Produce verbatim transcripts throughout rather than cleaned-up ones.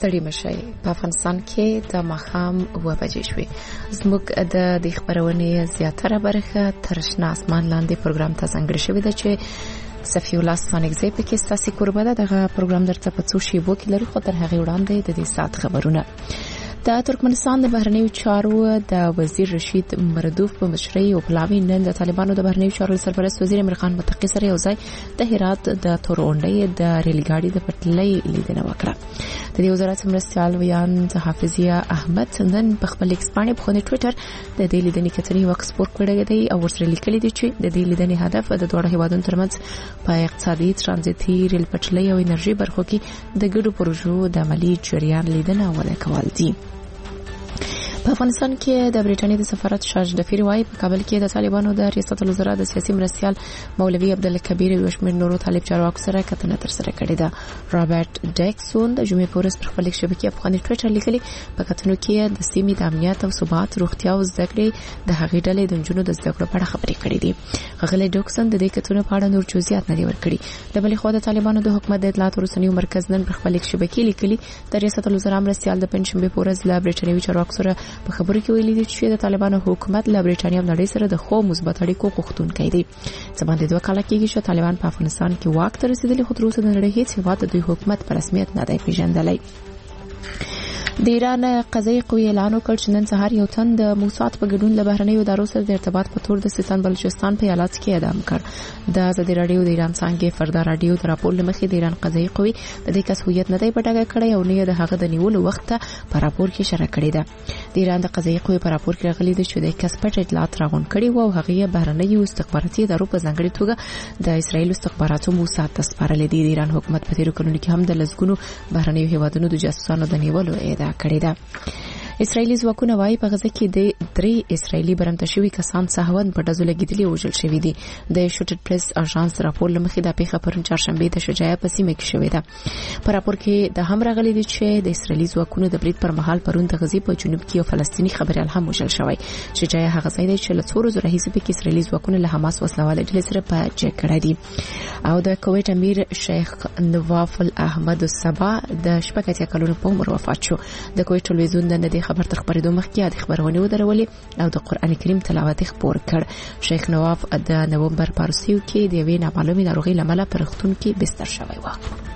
ستړي مشي په افغانستان کې د ماښام اوه بجې شوې. زموږ د دې خبرونې زیاتره برخه تر شنه اسمان لاندې پروګرام ته ځانګړې شوې ده چې صفی الله ستانکزی پکې ستاسو قربه ده. دغه پروګرام درته په څو شیبو کې لرو، خو تر هغې وړاندې د دې ساعت خبرونه. د ترکمنستان د بهرنیو چارو د وزیر رشید مردوف په مشرۍ او پلاوی نن د طالبانو د بهرنیو چارو سرپرست وزیر امیر خان متقی سره یو ځای د هرات د تورغونډۍ د ریل ګاډي د پټلۍ لیدنه وکړه. د دې وزارت مرستیال ویان حافظیه احمد نن په خپل ایکس باندې په خپل ټوئیټر د دې لیدنې کتنې وکړ سپور کړی دی او ورسره لیکلي دي چې د دې لیدنې هدف د دوه هیوادونو ترمنځ په اقتصادي ترانزیتي ریل پټلۍ او انرژي برخو کې د ګډو پروژو د عملي جریان لیدنه وړاندې کول دي. په افغانستان کې د بریټانیا د سفارت شاج د فیروای په کابل کې د طالبانو د ریاست الوزرا د سیاسي مرستیال مولوی عبدالکبیر او شمیر نورو طالب چارواکو سره کتنه تر سره کړې ده. رابرټ ډیکسون د جمعې پورس پر خپل شبکې افغاني ټوئیټر لیکلي په کتنو کې د سیمې د امنیت او ثبات، روغتیا او زده کړې د هغې ډلې د نجونو د زده کړو په اړه خبرې کړې دي. غلې ډیکسون د دې کتنو په اړه نور جزئیات نه دی ورکړي. د بلې خوا د طالبانو د حکومت د اطلاعات او رسنیو مرکز نن پر خپل شبکې لیکلي د ریاست الوزرا مرستیال د پنځشنبه پورس له بریټانیوي چارواکو سره په خبرو کې ویلي دي چې د طالبانو حکومت له بریټانیا او نړۍ سره د خو مثبت اړیکو غوښتونکی دی. ځباندې دوه کاله کېږي چې طالبان په افغانستان کې واک ته رسیدلي، خو تر اوسه د نړۍ هیڅ هیواد د دوی حکومت په رسمیت نه دی پیژندلی. د ایران قضایي قوې اعلان وکړ چې نن سهار یو تن د موساد په ګډون له بهرنیو ادارو سره د ارتباط په تور د سیستان بلوچستان په ایالت کې اعدام کړ. د ازادي رادیو د ایران څنګه فردا رادیو د راپور لمخې د ایران قضایي قوې د دې کس هویت نه دی پټه کړی او نه د هغه د نیولو وخت په راپور کې اشاره کړې ده. د ایران د قضایي قوې په راپور کې راغلي دی چې د کس پټ اطلاعات راغون کړي او هغه بهرنیو استخباراتي ادارو په ځانګړي توګه د اسرایل استخباراتو موساد ته سپارلې دي. د ایران حکومت په تیرو کلونو کې هم د لسګونو بهرنیو هیوادونو د جاسوسانو د نیولو ادعا کړې ده. اسرایلی ځواکونه وايي په غزه کې د درې اسرایلی برمته شوي کسان سهون په ډزو لګیدلي او وژل شوي دي. د شوټډ پریس اژانس راپور لمخې د پیښه پرون چهارشنبه د شجاع په سیمه کې شوې ده. په راپور کې د هم راغلي دي چې د اسرایلی ځواکونو د برید پر مهال پرون د غزې په جنوب کې یو فلسطینی خبريال هم وژل شوی. شجاع هغه ځای دی چې له څو ورځې راهیسې په کې اسرایلی ځواکونه له حماس وسلواله ډلې سره په جګړه دي. او د کویت امیر شیخ نواف الاحمد الصبا د شپږ اتیا کلونو په عمر وفات شو. د کویت ټلویزیون د دې خبر تر خبرېدو مخکې د خبرونه ودرولې او د قران کریم تلاوت خبر کړ. شیخ نواف د نومبر په روسیو کې د یوې نامعلومې ناروغۍ لامل په روغتون کې بستر شوی و.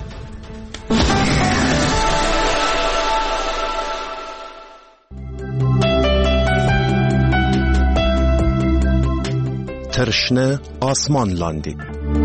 ترشنه آسمان لاندې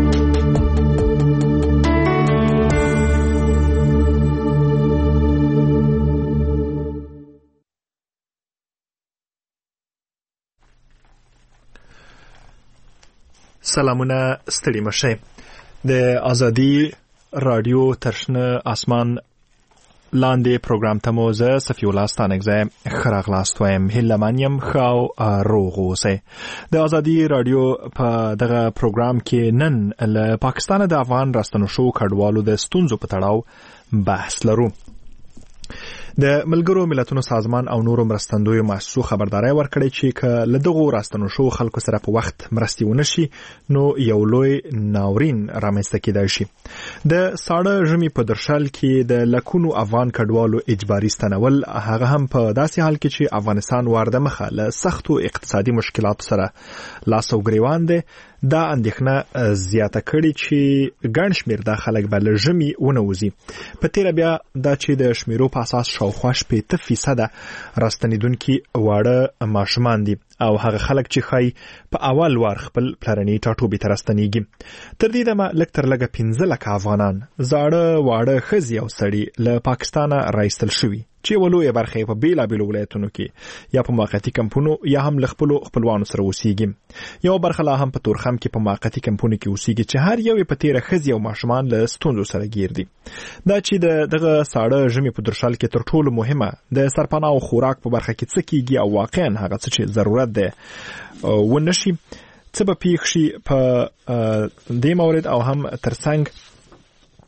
سلامونه، ستړي مشه. د ازادي رادیو ترشنه آسمان لاندې پروګرام ته مو زه صفی الله ستانکزی خراغلاست وایم. هیله من یم خاو روغ اوسئ. د ازادي رادیو په دغه پروګرام کې نن له پاکستان د افغان راستنو شو کډوالو د ستونزو په تړاو بحث لرو. د ملګرو ملتونو سازمان او نورو مرستندویو مؤسسو خبرداري ورکړې چې ک له دغو راستنو شو خلکو سره په وخت مرستې ونشي نو یو لوی ناورین رامنځته کېدای شي. د ساړه ژمي په درشل کې د لکونو افغان کډوالو اجباري ستنول، هغه هم په داسې حال کې چې افغانستان وارده مخه له سختو اقتصادي مشکلاتو سره لاس او ګریوان دی، دا اندېښنه زیاته کړي چې ګڼ شمېر د خلک به له ژمي ونوځي. په تیره بیا دا چې د شمیرو په اساس شاوخوا شپېته فیصده راستنېدونکي واړه ماشومان دي او هغه خلک چې ښایي په اول وار خپل پلرني ټاټوبي ته راستنېږي. تر دې دمه لږ تر لږه پنځه لکه افغانان زاړه واړه ښځې او سړي له پاکستانه راایستل شوي چې یوه لویه برخه یې په بېلابېلو ولایتونو کې یا په موقتي کمپونو یا هم له خپلو خپلوانو سره اوسېږي. یوه برخه لا هم په تورخم کې په موقتي کمپونو کې اوسېږي چې هر یو یې په تېره ښځې او ماشومان له ستونزو سره ګیر دي. دا چې د دغه ساړه ژمي په درشل کې تر ټولو مهمه د سرپناه او خوراک په برخه کې څه کېږي او واقعا هغه څه چې ضرورت دی ونشي، څه به پېښ شي په دې مورد او هم ترڅنګ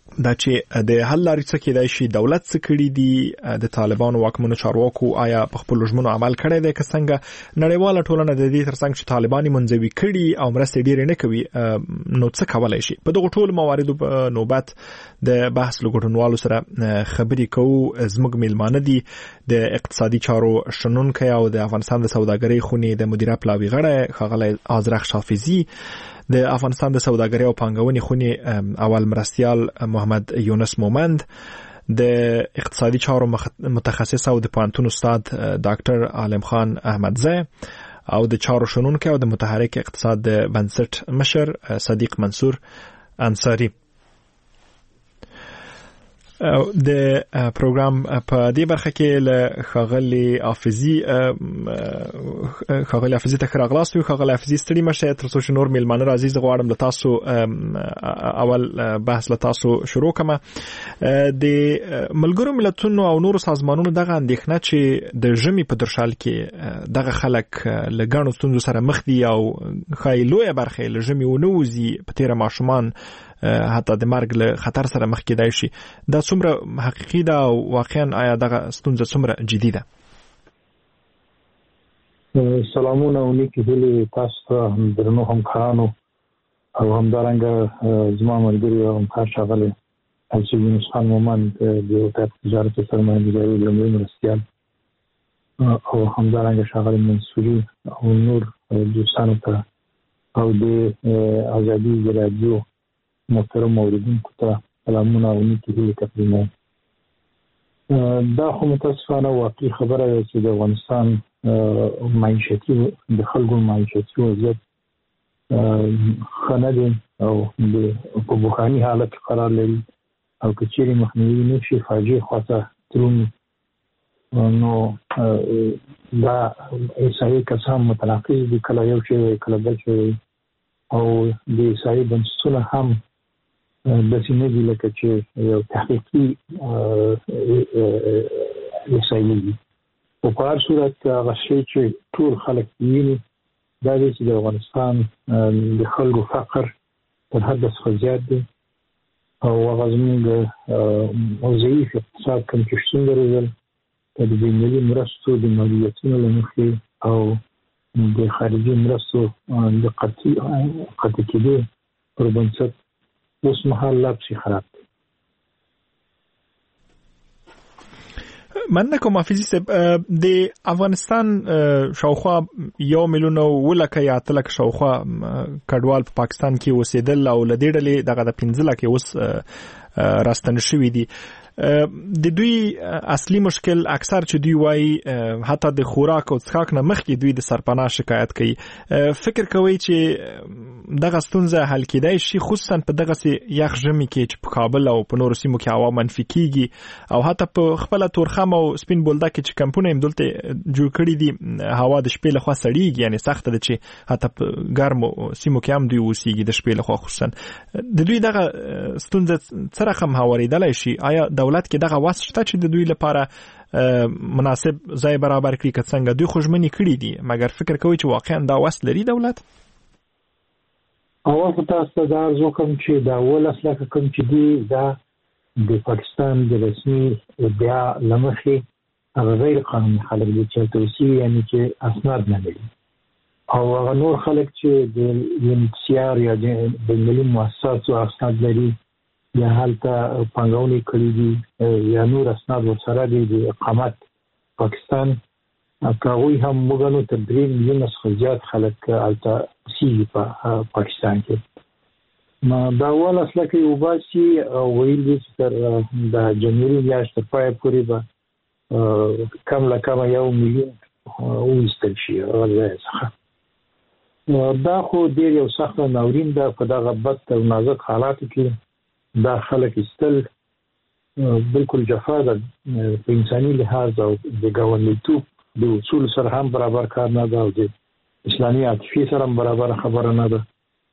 دا چې د حل لارې څه کېدای شي، دولت څه کړي دي، د طالبانو واکمنو چارواکو آیا په خپل ژمنو عمل کړی دی که څنګه، نړیواله ټولنه د دې ترڅنګ چې طالبان منځوي کړي او مرستې ډېرې نه کوي نو څه کولای شي. په دغه ټولو مواردو په نوبت د بحث له ګډونوالو سره خبرې کوو. زموږ میلمانه دي د اقتصادي چارو شنونکی او د افغانستان د سوداګرۍ خونې د مدیره پلاوي غړی ښاغلی آذرخ حافظي، د افغانستان د سوداګرۍ او پانګونې خونې اول مرستیال محمد یونس مومند، د اقتصادي چارو متخصص او د پوهنتون استاد ډاکټر عالم خان احمدزی او د چارو شنونکی او د متحرک اقتصاد د بنسټ مشر صدیق منصور انصاری. د پروګرام په دې برخه کې له ښاغلي حافظي ښاغلي حافظي ته ښه راغلاست. ښاغلي حافظي ستړي مشه، تر څو چې نور میلمانه راځي زه غواړم له تاسو اول بحث له تاسو شروع کړم. د ملګرو ملتونو او نورو سازمانونو دغه اندېښنه چې د ژمي په درشل کې دغه خلک له ګڼو ستونزو سره مخ دي او ښایي لویه برخه له ژمي ونه وځي، په تېره ماشومان حتی د مرګ له خطر سره مخ کېدای شي، دا څومره حقیقي ده او واقعا آیا دغه ستونزه څومره جدي ده؟ سلامونه او نیکې هیلې تاسو ته درنو همکارانو او همدارنګه زما ملګري او همکار ښاغلی حاجي یونس خان مومند د وزارت تجارت او سرمایه‌ګذارۍ لومړی مرستیال او همدارنګه ښاغلی منصوري او نور دوستانو ته او د ازادي رادیو محترم اوریدونکو ته سلامونه او نیکې هیلې تقدیموم. دا خو متاسفانه واقعي خبره ده چې د افغانستان معیشتي د خلکو معیشتي وضعیت ښه نه دی او په بحراني حالت کې قرار لري او که چیرې مخنیوي نه شي فاجعې خواته درومي، نو دا احصایې کسان متناقض دي، کله یو شی وایي کله بل شی وایي او د احصایې بنسټونه هم داسې نه دي لکه چې یو تحقیقي احصایې دي. خو په هر صورت هغه شی چې ټول خلک ویني دا دی چې د افغانستان د خلکو فقر تر حده څخه زیات دی او هغه زموږ ضعیف اقتصاد کوم چې شتون درلودل د بین‌المللي مرستو د محدودیتونو له مخې او د خارجي مرستو د قطع کېدو پر بنسټ اوس مهال لا پسې خراب دی. مننه کوم حافظي صاحب. د افغانستان شاوخوا یو میلیون او لکه یا اتلس لکه شاوخوا کډوال په پاکستان کې اوسېدل او له دې ډلې دغه د پنځه لکه اوس راستنه شوي دي. د دوی اصلي مشکل اکثر چې دوی وایي حتی د خوراک او څښاک نه مخکې دوی د سرپناه شکایت کوي. فکر کوي چې دغه ستونزه حل کېدای شي خصوصا په دغسې یخ ژمي کې چې په کابل او په نورو سیمو کې هوا منفي کېږي او حتی په خپله تورخم او سپین بولدک کې چې کمپونه یې دلته جوړ کړي دي هوا د شپې لخوا سړېږي، یعنې سخته ده چې حتی په ګرمو سیمو کې هم دوی اوسېږي د شپې لخوا. خصوصا د دوی دغه ستونزه څه رقم هوارېدلی شي؟ آیا دولت کې دغه وس شته چې د دوی لپاره مناسب ځای برابر کړي که څنګه؟ دوی خو ژمنې کړي دي مګر فکر کوي چې واقعا دا وس لري دولت؟ اول خو تاسو ته دا عرض وکړم چې دا اوولس لکه کوم چې دي دا د پاکستان د رسمي ادعا له مخې هغه غیر قانوني خلک دي چې توصیې یعنې چې اسناد نه لري او هغه نور خلک چې د یو ان سي ار یا د بین‌المللي مؤسساتو اسناد لري یا هلته پانګونې کړي دي یا نور اسناد ورسره دي د اقامت پاکستان، که هغوی هم وګڼو تر درې میلیونه څخه زیات خلک هلته اوسېږي په پاکستان کې. دا اوولس لکه یې وباسي او ویل دي چې تر د جنوري میاشت تر پایه پورې به کم له کمه یو میلیون وویستل شي هغه ځای څخه. دا خو ډېر یو سخت ناورین ده په دغه بد او نازک حالاتو کې دا خلک ایستل بالکل جفا ده په انساني لحاظ او د ګاونډیتوب د اصول سره هم برابر کار نه ده او د اسلامي عاطفې سره هم برابر خبره نه ده.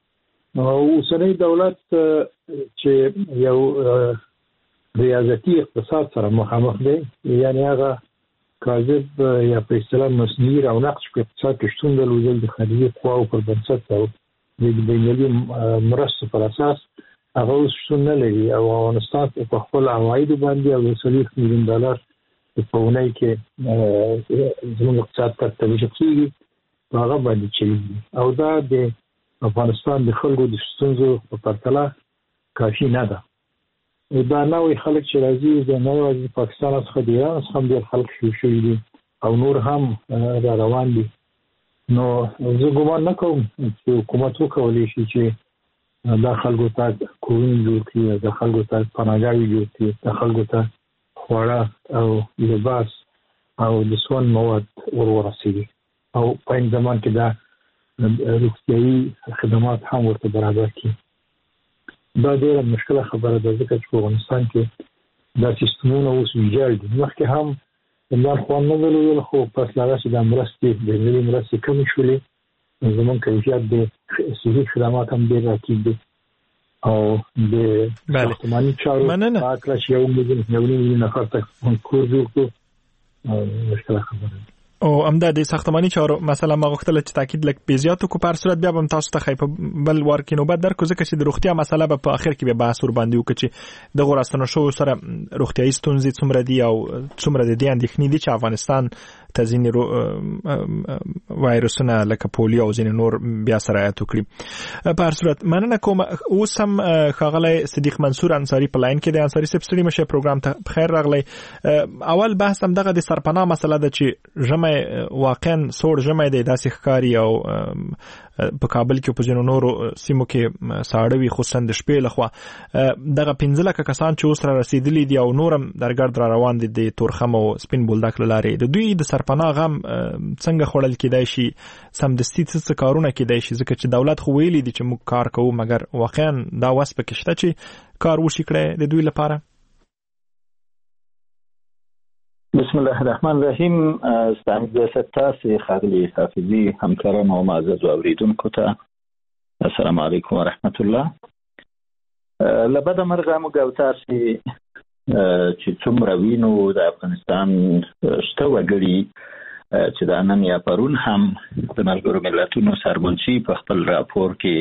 اوسنی دولت چې یو ریاضتي اقتصاد سره مخامخ دی، یعنی هغه کاذب یا په اصطلاح مصنوعي رونق په اقتصاد کې شتون درلودل د خارجي قواو پر بنسټ او د بین‌المللي مرستو پر اساس هغه اوس شتون نه لري او افغانستان په خپل عوایدو باندې او څلوېښت میلیون ډالر په اونۍ کې زموږ اقتصاد ته توجه کیږي هغه باندې چلیږي او دا د افغانستان د خلکو د ستونزو په پرتله کافي نه ده. دا نوې خلک چې راځي د نوې پاکستان څخه د ایران څخه هم ډېر خلک شو شوي دي او نور هم را روان دي. نو زه ګمان نه کوم چې حکومت وکولی شي چې دا خلکو ته کورونه جوړ کړي، دا خلکو ته پناهګاهې جوړ کړي، دا خلکو ته خواړه او لباس او د سون مواد ور ورسوي او په این زمان کې دا روغتیایي خدمات هم ورته برابر کړي. دا ډېره مشکله خبره ده ځکه چې په افغانستان کې دا سیستمونه اوس ویجاړ دي. مخکې هم عمران خان نه ویل خو پس له هغه چې د مرستې د ملي مرستې کمې شولې زموږ کیفیت د صحي خدمات هم ډېر راټیټ دي او د ساختماني چارو په هکله چې یو میلیون یو نیم میلیون نفر ته کور جوړ کړو مشکله خبره ده. او همدا د ساختماني چارو مثلا ما غوښتل چې تاکید لک په زیاتو کو پر صورت بیا هم تاسو ته خیپ بل ورکې نوبت درکو ځکه چې د روغتیا مسله په اخر کې به بحث ور باندې وکړي چې د غوړاستنو شو سره روغتیایي ستونزې څومره دي او څومره د دې اندېښنې دي چې افغانستان ته ځینې وایرسونه لکه پولیو او ځینې نور بیا سرایت وکړي. په صورت مننه کوم. اوس هم ښاغلی صدیق منصور انصاری په لاین کې د انصاری صاحب ستړي مشه پروګرام ته خیر راغلی. اول بحث هم دغه د سرپناه مسله ده چې ژمه واقعا سوړ ژمه دی داسې ښکاري او په کابل کې په ځینو نورو سیمو کې ساړه وي خصوصا د شپې لخوا. دغه پنځه لکه کسان چې اوس را رسېدلي دي او نور هم درګرد را روان دي د تورخم او سپین بولدک له لارې د دوی د سرپناه غم څنګه خوړل کېدای شي؟ سمدستي څه کارونه کېدای شي ځکه چې دولت خو ویلي دي چې موږ کار کوو مګر واقعا دا وس پکې شته چې کار وشي کړی د دوی لپاره؟ بسم الله الرحمن الرحیم. ستاسو د ستاسو خاغلی حافظي همکارانو او معزز اوریدونکو ته السلام علیکم ورحمت الله. لبد مرغه موږ او تاسو چې څومره وینو د افغانستان شته وګړي چې د نن یا پرون هم د ملګرو ملتونو سرمنشي په خپل راپور کې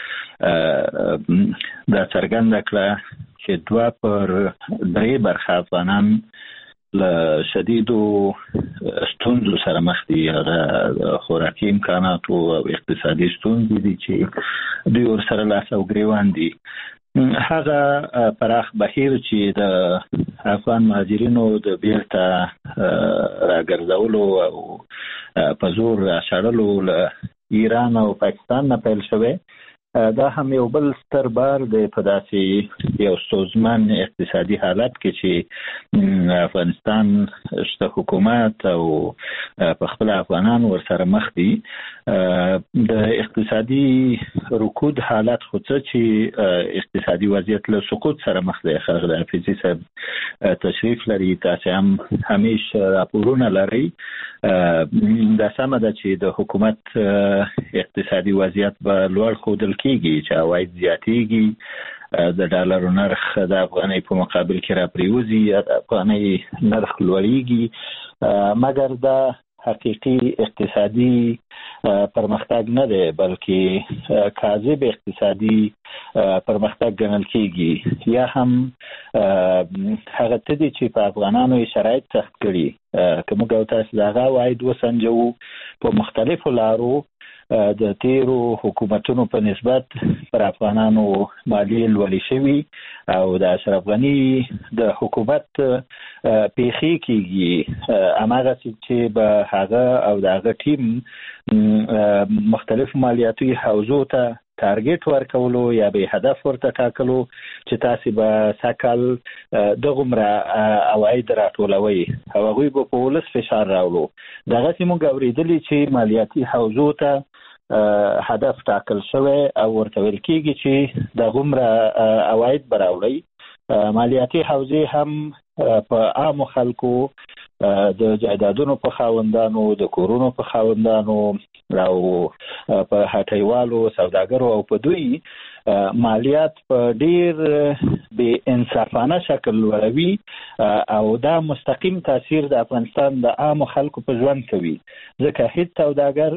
دا څرګنده کړه چې دوه پر درې برخه افغانان له شدیدو ستونزو سره مخ دي. هغه خوراکي امکاناتو او اقتصادي ستونزې دي چې دوی ورسره لاس او ګریوان دي. هغه پراخ بهیر چې د افغان مهاجرینو د بیرته راګرځولو او په زور راشړلو له ایران او پاکستان نه پیل شوی دا هم یو بل ستر بار دی په داسې یو ستونزمن اقتصادي حالت کې چې افغانستان شته حکومت او په خپل افغانان ورسره مخ دي. د اقتصادي رکود حالت خو څه چې اقتصادي وضعیت له سقوط سره مخ دی. ښاغلی حفیظي صاحب تشریف لري، تاسو هم همیشه راپورونه لرئ. دا سمه ده چې د حکومت اقتصادي وضعیت به لوړ ښودل کېږي چې عواید زیاتېږي، د ډالرو نرخ د افغانۍ په مقابل کې را پریوځي یا د افغانۍ نرخ لوړېږي، مګر دا حقیقي اقتصادي پرمختګ نه دی بلکې کاذب اقتصادي پرمختګ ګڼل کېږي. یا هم هغه څه دي چې په افغانانو یې شرایط سخت کړي. که موږ او تاسو د هغه عواید وسنجوو په مختلفو لارو د تیرو حکومتونو په نسبت پر افغانانو مالیې لوړې شوي او د اشرف غني د حکومت پیښې کېږي هماغسې چې به هغه او د هغه ټیم مختلف مالیاتي حوزو ته تارګټ ورکولو یا به هدف ورته ټاکلو چې تاسو به سکل دغومره عواید راټولوي او هغوی به په ولس فشار راوړو. دغسې موږ اورېدلي چې مالیاتي حوزو ته هدف ټاکل شوی او ورته ویل کېږي چې دغومره عواید به راوړئ. مالیاتي حوزې هم په عامو خلکو د جایدادونو په خاوندانو، د کورونو په خاوندانو او په هټیوالو، سوداګرو او په دوی مالیات په ډیر بې انصافانه شکل لوړوي او دا مستقیم تاثیر د افغانستان د عامو خلکو په ژوند کوي. ځکه هیڅ سوداګر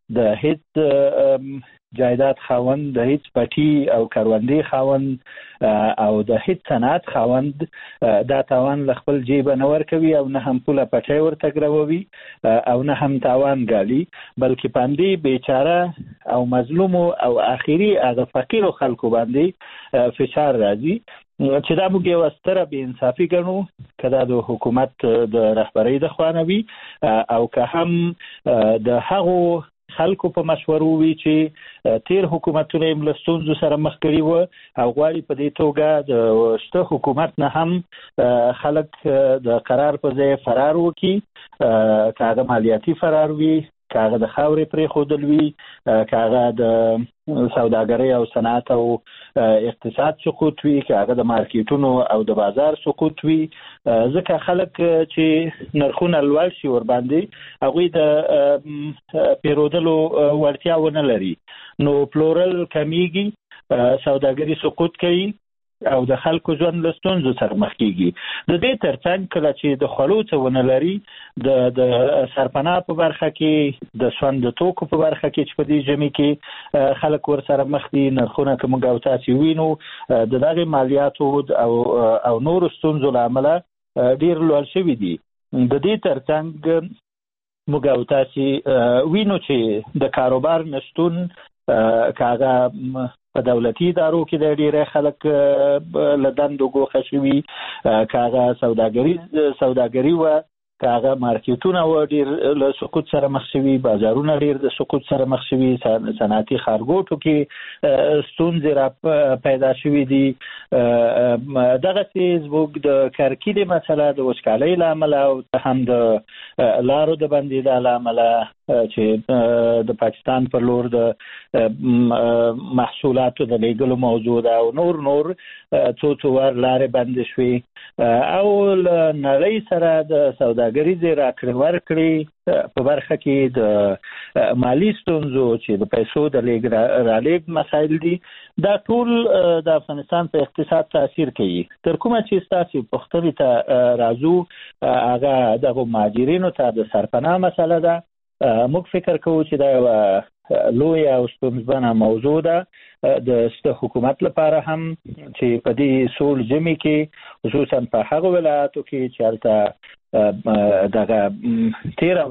د هیڅ جایداد خاوند، د هیڅ پټي او کروندې خاوند او د هیڅ صنعت خاوند دا تاوان له خپل جیبه نه ورکوي او نه هم پوله پټی ورته ګرووي او نه هم تاوان ګالي، بلکې په همدې بیچاره او مظلومو او آخري هغه فقیرو خلکو باندې فشار راځي چې دا موږ یوه ستره بې انصافي ګڼو، که دا د حکومت د رهبرۍ د خوا نه وي او که هم د هغو خلکو په مشورو وي چې تیر حکومتونه یې له ستونزو سره مخ کړي وو او غواړي په دې توګه د شته حکومت نه هم خلک د قرار په ځای فرار وکړي، که هغه مالیاتي فرار وي، که هغه د خاورې پرېښودل وي، که هغه د سوداګرۍ او صنعت او اقتصاد سقوط وي، که هغه د مارکیټونو او د بازار سقوط وي، ځکه خلک چې نرخونه لوړ شي ورباندې هغوی د پیرودلو وړتیا ونه لري، نو پلورل کمیږي، سوداګري سقوط کوي او د خلکو ژوند له ستونزو سره مخ کیږي. د دې ترڅنګ کله چې د خوړو څه ونه لري، د د سرپناه په برخه کې، د سون د توکو په برخه کې چې په دې ژمي کې خلک ورسره مخ دي، نرخونه که موږ او تاسې وینو د دغې مالیاتو او او نورو ستونزو له امله ډېر لوړ شوي دي. د دې ترڅنګ موږ او تاسې وینو چې د کاروبار نشتون، که هغه په دولتي ادارو کې د ډېری خلک له دندو ګوښه شوي، که هغه سوداګري سوداګري وه، که هغه مارکیټونه وه ډېر له سقوط سره مخ شوي، بازارونه ډېر د سقوط سره مخ شوي، صنعتي ښارګوټو کې ستونزې را پیدا شوي دي. دغسې زموږ د کرکیلې مسله د وچکالۍ له امله او هم د لارو د بندېدا له امله چې د پاکستان پر لور د محصولاتو د لیږلو موضوع ده او نور نور څو څو ور لارې بندې شوې او له نړۍ سره د سوداګریزې راکړې ورکړې په برخه کې د مالي ستونزو چې د پیسو د لیږد رالېږد مسایل دي، دا ټول د افغانستان په اقتصاد تاثیر کوي. تر کومه چې ستاسې پوښتنې ته راځو، هغه دغو مهاجرینو ته د سرپناه مسله ده. موږ فکر کوو چې دا یوه لویه او ستونزمنه موضوع ده د شته حکومت لپاره هم، چې په دې سوړ ژمي کې خصوصا په هغو ولایاتو کې چې هلته دغه تېره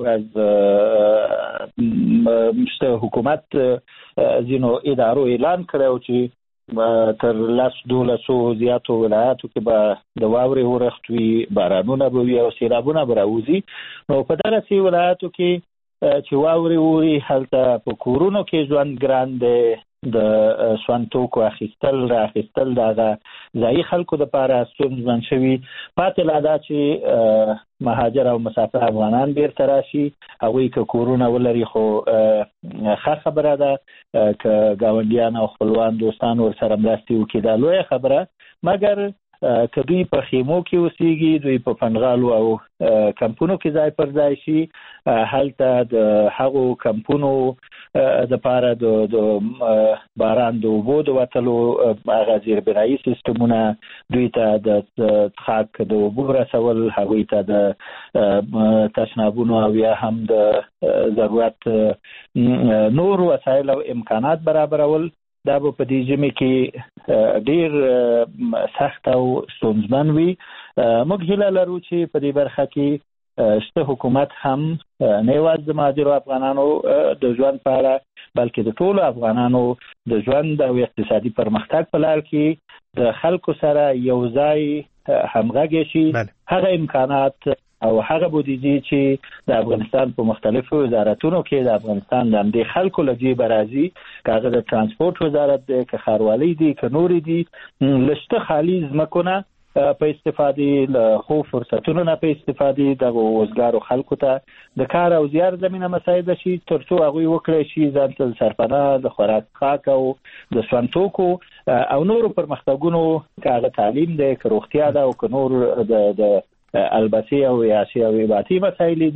ورځ شته حکومت ځینو ادارو اعلان کړی چې تر لس دولسو زیاتو ولایاتو کې به د واورې ورښت وي، بارانونه به وي او سیلابونه به راوځي. نو په دغسې ولایاتو کې چې واورې ووري، هلته په کورونو کې ژوند ګران دی، د سون توکو اخیستل را اخیستل د هغه ځایي خلکو دپاره ستونزمن شوي. پاتې لا دا چې مهاجر او مسافر افغانان بیرته راشي، هغوی که کورونه ولري خو ښه خبره ده، که ګاونډیان او خپلوان دوستان ورسره مرستې وکړي دا لویه خبره، مګر که دوی په خیمو کې اوسېږي، دوی په پنډغالو او کمپونو کې ځای پر ځای شي، هلته د هغو کمپونو دپاره د باران د اوبو د وتلو هغه زیربنایي سیستمونه، دوی ته د څښاک د اوبو رسول، هغوی ته د تشنابونو او یا هم د ضرورت نور وسایل او امکانات برابرول، دا به په دې ژمي کې ډېر سخت او ستونزمن وي. موږ هیله لرو چې په دې برخه کې شته حکومت هم نه یوازې د مهاجرو افغانانو د ژوند په اړه، بلکې د ټولو افغانانو د ژوند او اقتصادي پرمختګ په لار کې د خلکو سره یو ځای همغږي شي. هغه امکانات او هغه بودیجې چې د افغانستان په مختلفو وزارتونو کې د افغانستان د همدې خلکو له جیبه راځي، که هغه د ترانسپورټ وزارت دی، که ښاروالۍ دي، که نورې دي، له شته خالي ځمکو نه په استفادې، له ښو فرصتونو نه په استفادې دغو وزګارو خلکو ته د کار او زیار زمینه مساعده شي، تر څو هغوی وکړی شي ځان ته د سرپناه، د خوراک څښاک او د سون توکو او نورو پرمختګونو، که هغه تعلیم دی، که روغتیا ده او که نور د د البته او عیاشي او عبادتي مسایل دي،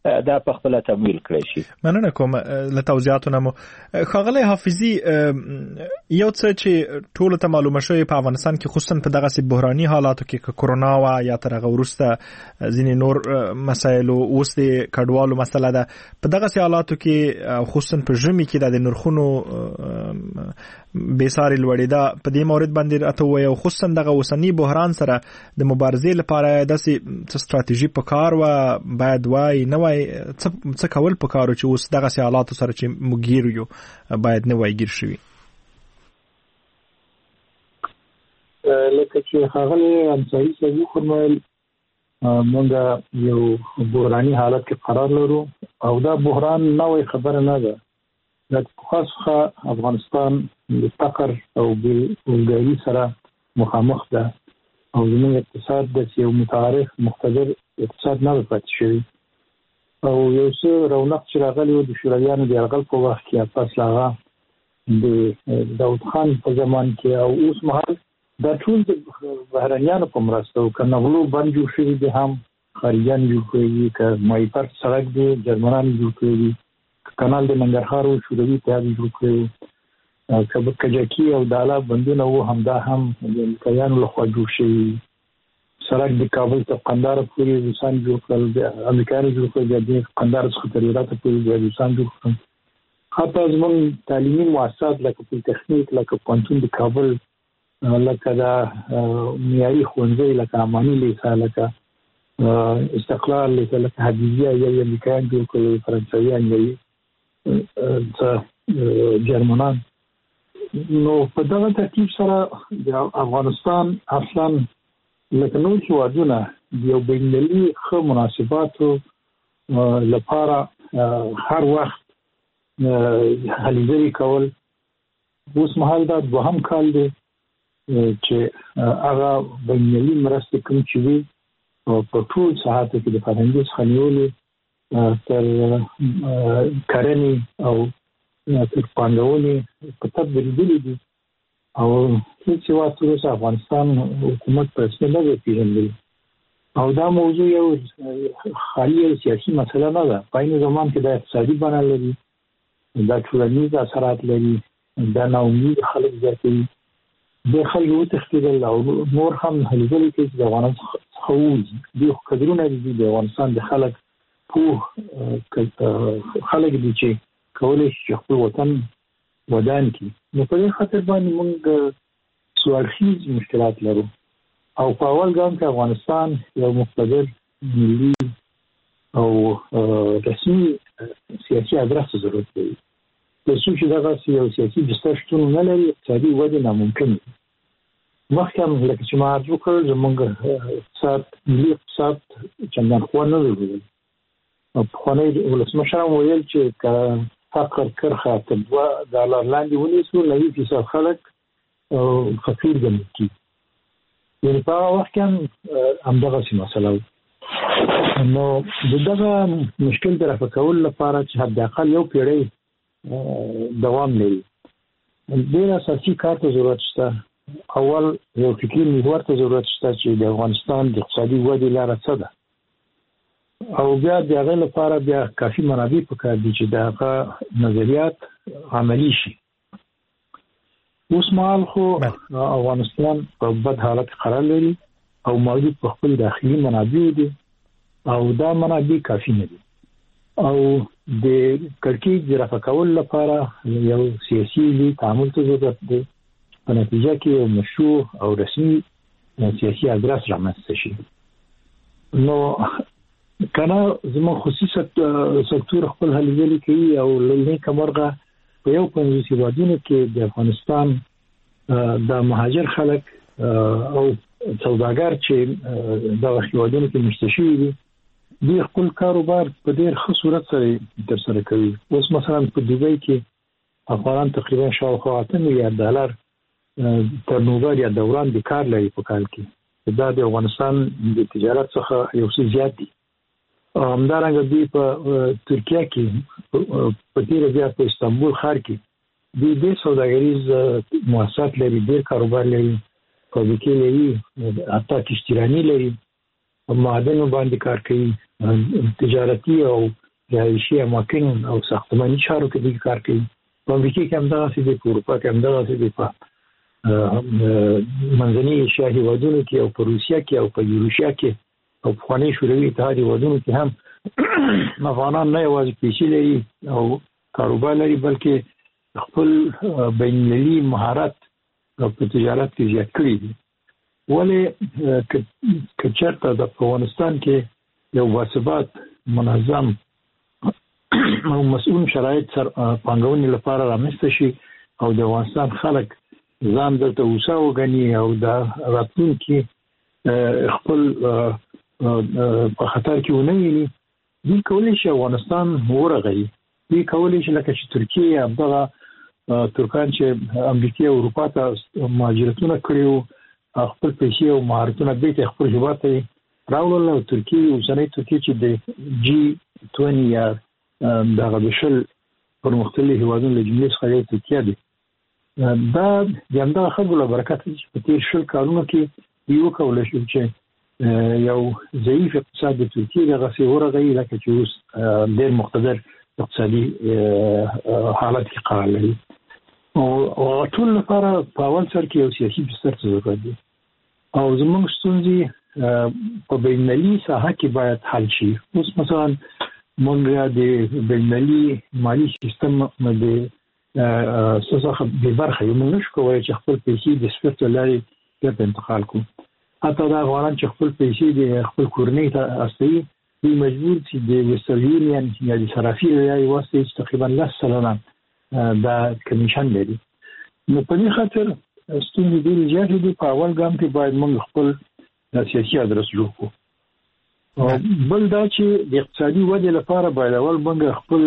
دا په خپل تمویل کړی شي. مننه کوم له توضیحاتو مو. ښاغلی حافظي، یو څه چې ټول ته معلومه شوی په افغانستان کې خصوصا په دغه سي بحراني حالاتو کې کرونا وا یا تر هغه وروسته ځینې نور مسایل اوس د کډوالو مسله ده، په دغه سي حالاتو کې خصوصا په ژمي کې د نرخونو بیساري لوړېدا په دې مورد باندې راته وایي، او خصوصا دغه اوسنی بحران سره د مبارزې لپاره داسې ستراتیژي په کار و باید وای نه وای څه کول په کارو چې اوس دغه سي حالاتو سره چې موږ ګیر یو باید نه وای ګیر شوي. لکه چې ښاغلی انصاري صاحب وفرمایل موږ یو بحراني حالت کې قرار لرو او دا بحران نوې خبره نه ده. د خاصه افغانستان د فقر او بیکاري سره مخامخ ده او زموږ اقتصاد د یو متعارف مقتدر اقتصاد نه پاتې شوی او یو څه رونق چې راغلی و د شورویانو د یرغل په وخت کې پس لاغه د داود خان په زمان کې او اوس مهال دا ټول د بهرنیانو په مرسته او کنه غلو بند جوړ شوی دي، هم خارجيان جوړ کړي که مایپر سړک دی جرمنان جوړ کړي، کانال د ننګرهار او شوروي ته جوړ کړي، کبه کجکی او دالا بندونه وو هم دا هم د امریکایانو لخوا جوړ شوی، سړک د کابل ته قندهار پورې روسان جوړ کړل، د امریکایانو جوړ کړل، د قندهار څخه تر هرات پورې د روسان جوړ کړل. حتی زموږ تعلیمي مؤسسات لکه پولیټیکنیک، لکه پوهنتون د کابل، لکه دا معیاري ښوونځی لکه اماني لیسه، لکه استقلال لیسه، لکه حدیثیه یا امریکایان جوړ کړل، فرانسویان یا جرمنان. نو په دغه ترتیب سره د افغانستان اصلا لکه نور هیوادونه د یو بین‌المللي ښه مناسباتو لپاره هر وخت هلې ځلې کول. اوس مهال دا دوهم کال دی چې هغه بین‌المللي مرستې کوم چې وي په ټول ساحاتو کې د فرهنګي څخه نیولې تر کرنې او تر پانګونې په تب بریدلې دي او هیڅ هېواد تر اوسه افغانستان حکومت په رسمي نه دی پېژندلی او دا موضوع یو خالي او سیاسي مسله نه ده. په عین زمان کې دا اقتصادي بڼه لري، دا ټولنیز اثرات لري، دا ناامید خلک زیاتوي، د خلکو وتښتېدل او نور هم هلې ځلې کوي چې د افغانستان څخه ووځي. دوی خو کدرونه دي د افغانستان د خلک پوه خلک دي چې کولی شي چې خپل وطن ودان کړي. نو په دې خاطر باندې موږ څو اړخیز مشکلات لرو او په اول ګام کې افغانستان یو مقتدر ملي او رسمي سیاسي ادرس ضرورت لري. د څو چې دغه یو سیاسي بستر شتون نه لري اقتصادي وده ناممکن دي. مخکې هم لکه چې ما عرض وکړ زموږ اقتصاد ملي اقتصاد چندان ښه نه درلودل. پخوانی ولسمشر هم ویل چې که فقر کرښه تر دوه ډالر لاندې ونیسو نوي فیصد خلک فقیر ګڼل کېږي. یعنې په هغه وخت کې هم همدغسې مسله وه. نو د دغه مشکل د رفع کولو لپاره چې حداقل یو پیړۍ دوام لري ډېر اساسي کار ته ضرورت شته. اول یو فکري محور ته ضرورت شته چې د افغانستان د اقتصادي ودې لاره څه ده او بیا د هغې لپاره بیا کافي منابع پکار دي چې د هغه نظریات عملي شي. اوس مهال خو افغانستان په بد حالت قرار لري او موجود په خپل داخلي منابع دي او دا منابع کافي نه دي او د کړکېچ د رفع کولو لپاره یو سیاسي تعامل ته ضرورت دی. په نتیجه کې یو مشروع او رسمي سیاسي ادرس رامنځته شي. نو کنه زموږ خصوصي سکتور خپل هلې ځلې کوي او له نیکه مرغه په یو پنځوس هېوادونو کې د افغانستان د مهاجر خلک او سوداګر چې دغه هېوادونو کې مېشته شوي دي دوی خپل کاروبار په ډېر ښه صورت سره ترسره کوي. اوس مثلا په دوبۍ کې افغانان تقریبا شاوخوا اته میلیارډ ډالر ترنوور یا دوران د کار لري په کال کې. دا د افغانستان د تجارت څخه یو څه زیات دي. همدارنګه دوی په ترکیه کې په تېره بیا په استانبول ښار کې دوی ډېر سوداګریز مؤسسات لري، ډېر کاروبار لري، فابریکې لري، حتی کشتیراني لري معدن باندې کار کوي، تجارتي او رهایشي اماکن او ساختماني چارو کې دي کار کوي. په امریکا کې هم دغه څه دي، په اروپا کې هم دغه څه دي، په منځنۍ ایشیا هیوادونو کې او په روسیا کې او په یوروشیا کې او په خواني شوروي اتحاد هیوادونو کې هم افغانان نه یوازې پیسې لري او کاروبار لري، بلکې خپل بین‌المللي مهارت په تجارت کې زیات کړی دي. ولې که چېرته د افغانستان کې یو باثبات منظم او مسؤل شرایط سره پانګونې لپاره رامنځته شي او د افغانستان خلک ځان دلته اوسه وګڼي او د راتلونکي خپل په خطر کې ونه ویني، دوی کولی شي افغانستان ورغوي. دوی کولی شي لکه چې ترکیه همدغه ترکان چې امریکا او اروپا ته مهاجرتونه کړي وو، خپل پیسې او مهارتونه بیرته خپل هیواد ته راوړل. او ترکیه اوسنۍ ترکیه چې د جی بیست یا دغه د شل پرمختللي هیوادونو له جملې څخه یو ترکیه دی. دا د همدغه خلکو له برکته چې په تېر شل کلونو کې دوی وکولی شول چې یو ضعیف اقتصاد د ترکیې دغسې ورغوي، لکه چې اوس ډېر مقتدر اقتصادي حالت کې قرار لري. او ټول لپاره په اول سر کې یو سیاسي بستر ته ضرورت دی او زموږ ستونزې په بین‌المللي ساحه کې باید حل شي. اوس مثلا موږ د بین‌المللي مالي سیستم د څخه بې برخه یو، موږ نشو کولی چې خپل پیسې د سویفټ له لارې بیرته انتقال کړو. حتی دا افغانان چې خپل پیسې د خپل کورنۍ ته استوي، دوی مجبور چې د ویسټرن یونین یا د صرافي له لارې واستوي چې تقریبا لس سلنه دا کمیشن لري. نو په دې خاطر ستونزې ډېرې زیاتې دي. په اول ګام کې باید موږ خپل سیاسي ادرس جوړ کړو. بل دا چې د اقتصادي ودې لپاره باید اول موږ خپل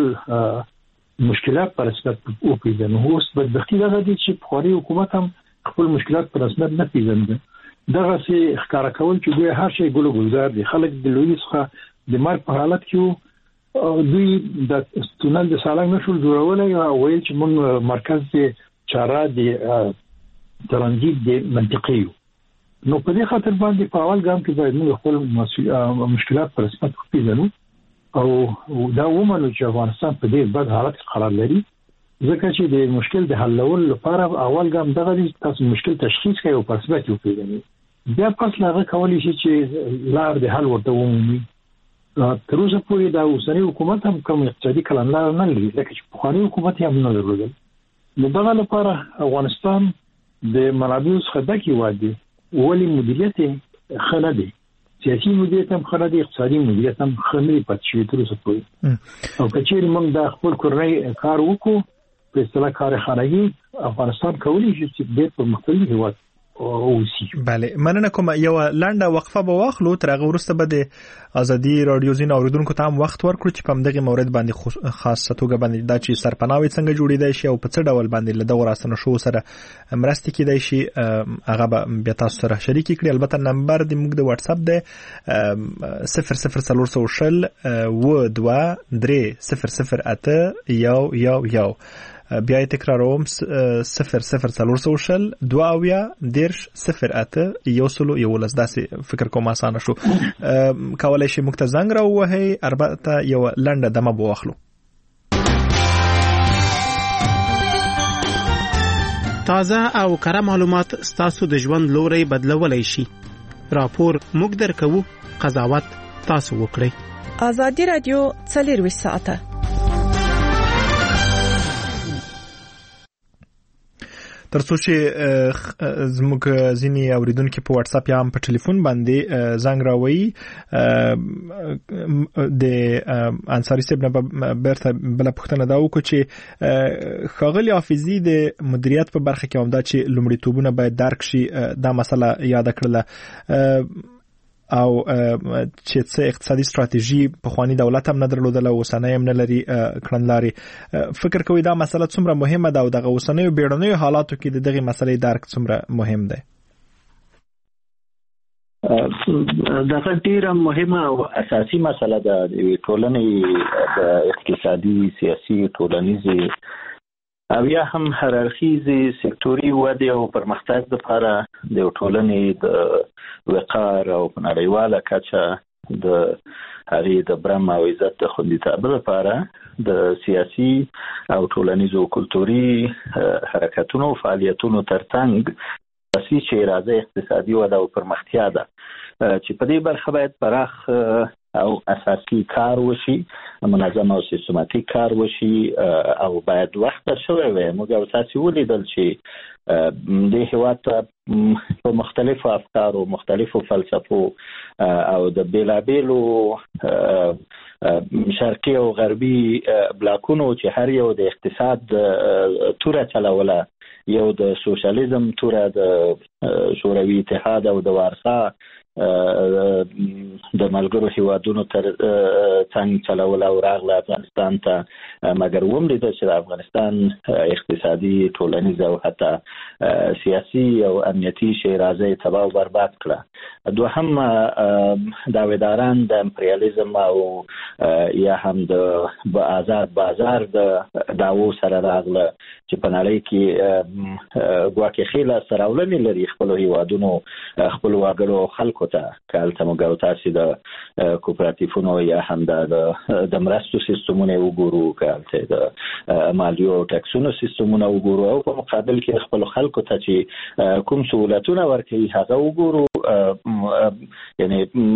مشکلات په رسمیت وپېژنو. اوس بدبختي دغه دي چې پخوانی حکومت هم خپل مشکلات په رسمیت نه پېژنده. دغسې ښکاره کول چې دوی هر شی ګل و ګلزار دي. خلک د لویي څخه د مرګ په حالت کې وو، دوی د تونل د سالنګ نشول جوړولی او ویل چې موږ مرکز د چاره د ترانزیت د منطقې یو. نو په دې خاطر باندې په اول ګام کې باید موږ خپل مشکلات په رسمیت وپېژنو او دا ومنو چې افغانستان په ډېر بد حالت کې قرار لري، ځکه چې د مشکل د حلولو لپاره اول ګام دغه دی تاسو مشکل تشخیص کړئ او په رسمیت وپېژنئ. بیا پس له هغه کولی شي چې لار د حل ورته ومومي. تر اوسه پورې دا اوسنی حکومت هم کوم اقتصادي کړنلاره نه لري، ځکه چې پخوانی حکومت یې هم نه درلودل. نو دغه لپاره افغانستان د منابعو څخه ډک هېواد دی، ولې مدیریت یې ښه نه دی. سیاسي مدیریت هم ښه نه دی، اقتصادي مدیریت هم ښه نه دی پاتې شوی تر اوسه پورې. او که چېرې موږ دا خپل کورنی کار وکړو په اصطلاح کارخانګي، افغانستان کولی شي چې ډېر پرمختللی هېواد اوسي. بله، مننه کوم. یو لنډه وقفه به واخلو، تر هغه وروسته به د ازادي رادیو ځینو اوریدونکو ته هم وخت ورکړو چې په همدغه مورد باندې خاصه توګه باندې دا چې سرپناوي څنګه جوړېدای شي او په څه ډول باندې له دغو راستنو شو سره مرستې کېدای شي، هغه به بیا تاسو سره شریک کړي. البته نمبر د موږ د واتس اپ دی صفر صفر څلور سوه شل اوه دوه درې صفر صفر اته یو یو یو. بیا یې تکراروم صفر صفر څلور سوه شل دوه اویا دېرش صفر اته یو سلو یولس. داسې فکر کوم اسانه شو. کولی شي موږ ته زنګ راووهئ. البته یوه لنډه دمه به واخلو. تازه او کره معلومات ستاسو د ژوند لوری بدلولی شي. راپور موږ درکوو، قضاوت تاسو وکړئ. ازادي رادیو څلرویشت ساعته ترڅو چې زموږ ځینې اوریدونکو په واتس اپ یا هم په ټلیفون باندې زنګ راوړي، د انصاری صاحب نه برته بل پوښتنه دا وکړو چې ښاغلي حافظي د مدیریت په برخه کې هم دا چې لومړیتوبونه باید درک شي، دا مسله یاد کړله او چې څه اقتصادي ستراتیژي په خواني دولت هم نه درلودله، اوسنۍ هم نه لري کړنلارې. فکر کوي دا مسله څومره مهمه ده او دغه اوسنیو بیړنیو حالاتو کې د دغې مسلې درک څومره مهم دی؟ دغه ډیره مهمه او اساسي مسله ده د ټولنې د اقتصادي، سیاسي، ټولنیزې او یا هم هررخیزي سکتوري ودې او پرمختګ لپاره د ټولنې د وقار او په نړیواله کچه د هغې د برم او عزت د خوندیتابه لپاره د سیاسي او ټولنیزو کلتوري حرکتونو او فعالیتونو ترڅنګ اصلي چې اراده اقتصادي وده او پرمختیا ده چې په دې برخه باید پراخ او اساسي کار وشي، منظم او سیستماتیک کار وشي او باید وخت شوی وي. موږ او تاسو ولیدل چې د هیواد په مختلفو افکارو، مختلفو فلسفو او د بیلابیلو شرقي او غربي بلاکونو چې هر یو د اقتصاد توره چلوله، یو د سوشلیزم توره د شوروي اتحاد او د وارسا د ملګرو هیوادونو تر څنګ چلول او راغله افغانستان ته، مګر وملیدل چې د افغانستان اقتصادي، ټولنیز او حتی سیاسي او امنیتي شیرازه تباه او برباد کړه. دوهم دعویداران د امپریالیزم او یا هم د آزاد بازار د دعوو سره راغله چې په نړۍ کې ګواکې خیله سراولنې لري خپلو هیوادونو، خپلو وګړو او خلکو ته. که هلته موږ او تاسې د کوپراتیفونو یا هم د مرستو سیستمونه وګورو، که هلته د مالیو او ټکسونو سیستمونه وګورو او په مقابل کې خپلو خلکو ته چې کوم سهولتونه ورکوي هغه وګورو، یعنی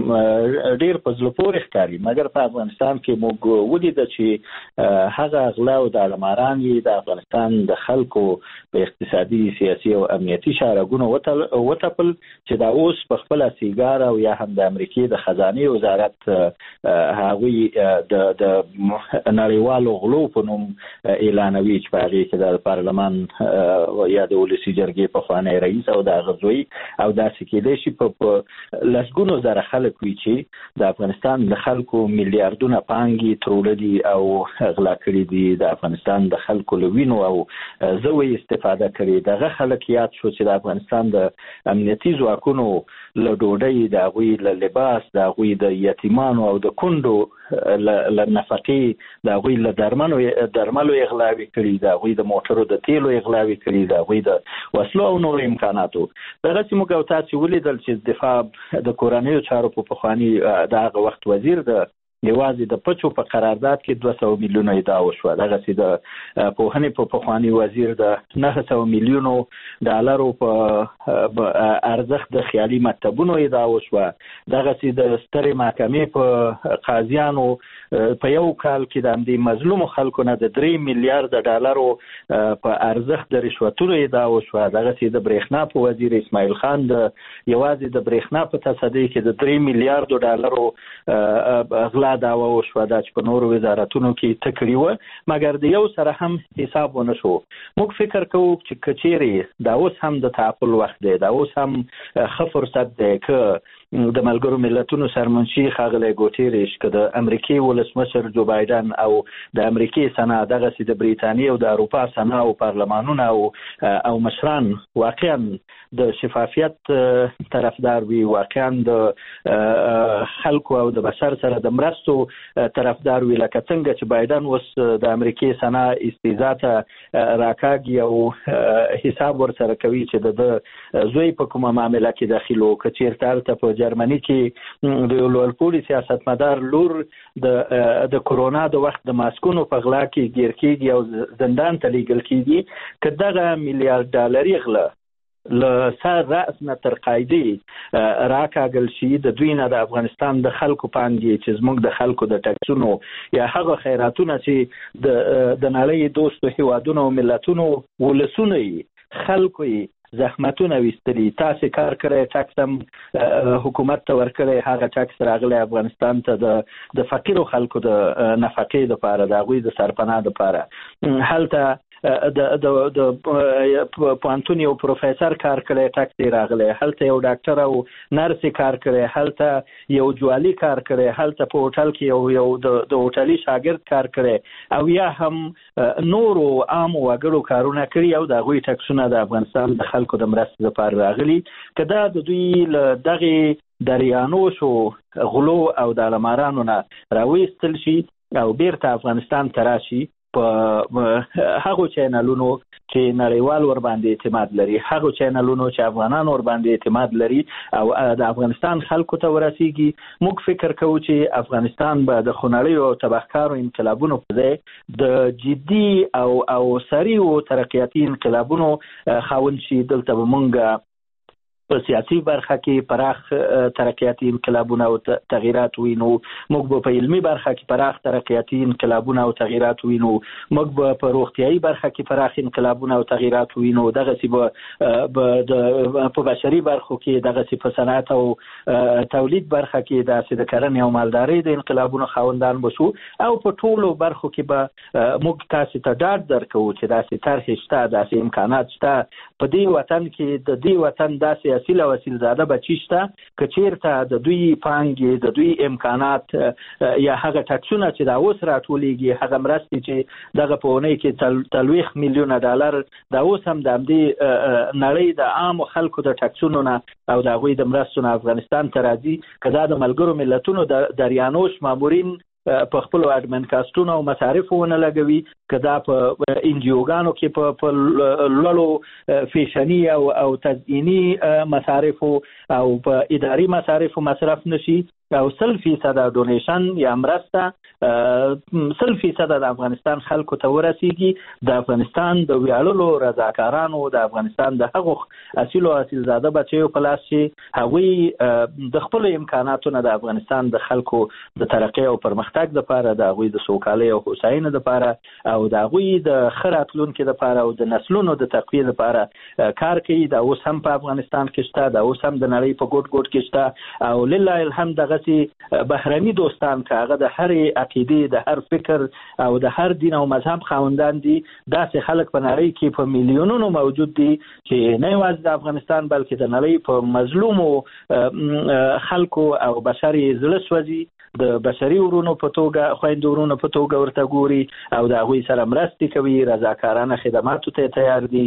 ډیر په زړه پورې ښکاري. مګر په افغانستان کې موږ ولیده چې هغه اغلا او د علماران د افغانستان د خلکو په اقتصادي، سیاسي او امنیتي شارګونو وتپل چې دا اوس په خپل سیګار او یا هم د امریکای د خزانه وزارت هغوی د نړیوالو غلو په نوم اعلانوي چې په هغې کې د پارلمان یا د ولسي جرګې پخوانی رئیس او د غزوی او داسې کېدای شي په لسګونو زره خلک وي چې د افغانستان د خلکو میلیارډونه پانګې ترولدي او غلا کړي دي، د افغانستان د خلکو له وینو او زوی استفاده کړي. دغه خلک یاد شو چې د افغانستان د امنیتي ځواکونو له ډوډۍ، د هغوی له لباس، د هغوی د یتیمانو او د کونډو له نفقې، د هغوی له درملو درملو اغلاوي کړي، د هغوی د موټرو د تیلو اغلاوي کړي، د هغوی د وسلو او نورو امکاناتو. دغسې موږ او تاسې ولیدل چې دفاع د کورنیو چارو په پخواني د هغه وخت وزیر د یوازې د پچو په قرارداد کې دوه سوه میلیونه ادعا وشوه. دغسې د پوهنې په پخواني وزیر د نهه سوه میلیونو ډالرو په ارزښت د خیالي مکتبونو ادعا وشوه. دغسې د سترې محکمې په قاضیانو په یو کال کې د همدې مظلومو خلکو نه د درې میلیارده ډالرو په ارزښت د رشوتونو ادعا وشوه. دغسې د برېښنا په وزیر اسماعیل خان د یوازې د برېښنا په تصدۍ کې د درې میلیاردو ډالرو غلا دعوه وشوه، دا چې په نورو وزارتونو کې تکړی وه، مګر د یو سره هم حساب ونه شو. موږ فکر کوو چې که چیرې دا اوس هم د تعقل وخت دی، دا اوس هم ښه فرصت دی که د ملګرو ملتونو سرمنشي ښاغلی ګوتیرش، که د امریکای ولسمشر جو بایدن او د امریکای سنا، دغسې د بریتانیې او د اروپا سنا او پارلمانونه او او مشران واقعا د شفافیت طرفدار وي، واقعا د خلکو او د بشر سره د مرستو طرفدار وي، لکه څنګه چې بایدن اوس د امریکای سنا استیضا ته راکاږي او حساب ورسره کوي چې د زوی په کومه معامله کې داخل و، که چېرته هلته په جرمني کې د یو لوړپوړي سیاستمدار لور د د کرونا د وخت د ماسکونو په غلا کې ګیر کېږي او زندان ته لیږل کېږي، که دغه میلیارډ ډالري غله له سر رأس نه تر قاعدې راکاږل شي، د دوی نه د افغانستان د خلکو پانګې چې زموږ د خلکو د ټکسونو یا هغه خیراتونه چې د د نړۍ دوستو هیوادونو او ملتونو ولسونه یې خلکو یې زحمتونه ویستلي، تاسې کار کړی، ټکس هم حکومت ته ورکړی، هغه ټکس راغلی افغانستان ته د د فقیرو خلکو د نفقې دپاره، د هغوی د سرپناه دپاره. هلته د د د پوهنتون یو پروفیسر کار کړی، ټکس یې راغلی، هلته یو ډاکټر او نرس کار کړی، هلته یو جوالي کار کړی، هلته په هوټل کې یو یو د د هوټلي شاګرد کار کړی، او یا هم نورو عامو وګړو کارونه کړي او د هغوی ټکسونه د افغانستان د خلکو د مرستې لپاره راغلي. که دا د دوی له دغې دریانوشو غلو او د علمارانو نه راویستل شي او بیرته افغانستان ته راشي، په هغو چینلونو چې نړیوال ور باندې اعتماد لري، هغو چینلونو چې افغانان ور باندې اعتماد لري او د افغانستان خلکو ته ورسیږي. موږ فکر کوو چې افغانستان به د خونړیو او تبهکارو انقلابونو په ځای د جدي او او سریع ترقیاتي انقلابونو خاوند شي. دلته به موږ په سیاسي برخه کې پراخ ترقیاتي انقلابونه او تغییرات وینو، موږ به په علمي برخه کې پراخ ترقیاتي انقلابونه او تغییرات وینو، موږ به په روغتیايي برخه کې پراخ انقلابونه او تغییرات وینو، دغه سی به په بشري برخو کې دغه سی په صنعت او تولید برخه کې د د کرنې او مالدارۍ د انقلابونو خاوندان بشو، او په ټولو برخو کې به موږ تاسو ته ډاډ درکوو چې داسې طرحې شته، داسې امکانات شته په دې وطن کې، د دې وطن داسې اصیل او اصیل زاده بچی شته که چیرته د دوی پانګې، د دوی امکانات یا هغه ټکسونه چې دا اوس راټولېږي، هغه مرستې چې دغه په اونۍ کې څلوېښت میلیونه ډالر دا اوس هم د همدې نړۍ د عامو خلکو د ټکسونو نه او د هغوی د مرستو نه افغانستان ته راځي، که دا د ملګرو ملتونو د دریانوش مامورین په خپل اډمن کاستونو او مصارفو ونه لګوي، که دا په انجیوګانو کې په لوړو فیشني او او تزییني مصارفو او په اداري مصارفو مصرف نشي، او سل فیصد ډونیشن یا مرسته سل فیصد د افغانستان خلکو ته ورسیږي، د افغانستان د ویاړلو رضاکارانو، د افغانستان د هغو اصیل او اصیل زاده بچیو په لاس چې هغوی د خپل امکاناتو نه د افغانستان د خلکو د ترقۍ او پرمختګ لپاره، د هغوی د سوکالۍ او هوساینې لپاره او د هغوی د ښه راتلونکي لپاره او د نسلونو د تقویې لپاره کار کوي. دا اوس هم په افغانستان کې شته، دا اوس هم د نړۍ په ګوټ ګوټ کې شته، او لله الحمد دغه بهرني دوستان که هغه د هر عقیدې، د هر فکر او د هر دین او مذهب خاوندان دي، داسې خلک په نړۍ کې په میلیونونو موجود دي چې نه یوازې د افغانستان بلکې د نړۍ په مظلومو خلکو او بشر یې زړه سوځي، د بشري ورونو په توګه، خویندو ورونو په توګه ورته ګوري او د هغوی سره مرستې کوي، رضاکارانه خدماتو ته تیار دي،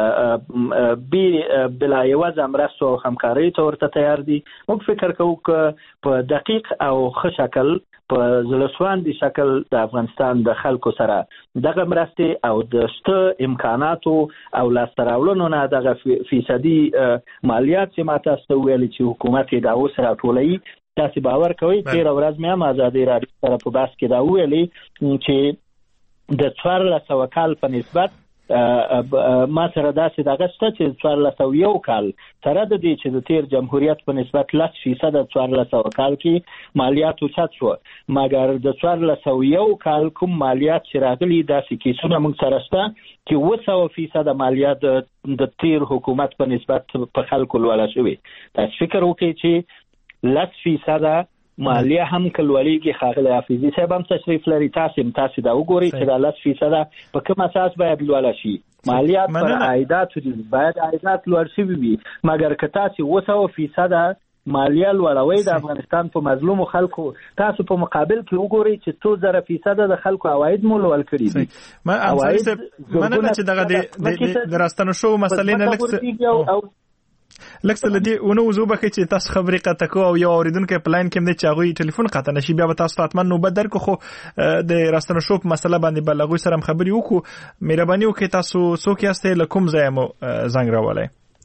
بلا یوازې مرستو او همکارۍ ته ورته تیار دي. موږ فکر کوو که په دقیق او ښه شکل، په زړهسواندي شکل د افغانستان د خلکو سره دغه مرستې او د شته امکاناتو او لاسته راوړنو نه دغه فیصدي مالیات چې ما تاسو ته ویلي چې حکومت یې دا اوس راټولوي، تاسو باور کوئ تېره ورځ مې هم ازادۍ راډیو سره په بحث کې دا ویلي چې د څوارلس سوه کال په نسبت ما سره داسې دغه شته چې څوارلس سوه یو کال سره د دې چې د تیر جمهوریت په نسبت لس فیصد د څوارلس سوه کال کې مالیات اوچت شوه، مګر د څوارلس سوه یو کال کوم مالیات چې راغلي داسې کیسونه موږ سره شته چې اووه سوه فیصده مالیات د تیر حکومت په نسبت په خلکو لوړه شوې. تاسو فکر وکړئ چې لس فیصده مالیه هم کلولیږي. ښاغلی حافظي صاحب هم تشریف لري، تاسو هم تاسو دا وګورئ چې دا لس فیصده په کوم اساس باید لوړه شي. مالیات پر عایداتو دي، باید عایدات لوړ شوي وي، مګر که تاسو اووه سوه فیصده مالیه لوړوي د افغانستان په مظلومو خلکو، تاسو په مقابل کې وګورئ چې څو زره فیصده د خلکو عواید مو لوړ کړي دي. مننه چې دغه د راستنو شو مسلې نه لکه لکه لدی ونه وزو بکه چې تاسو خبرې قطع کو او یو اوریدونکو په لاین کې مې چاغوي ټلیفون قطع نشي، بیا به تاسو ته نو بدر کو خو د راستنو شو په مسله باندې بلغوي سره خبرې وکړو. مهرباني وکړئ تاسو څوک یاست، لکم ځای مو زنګ راولای.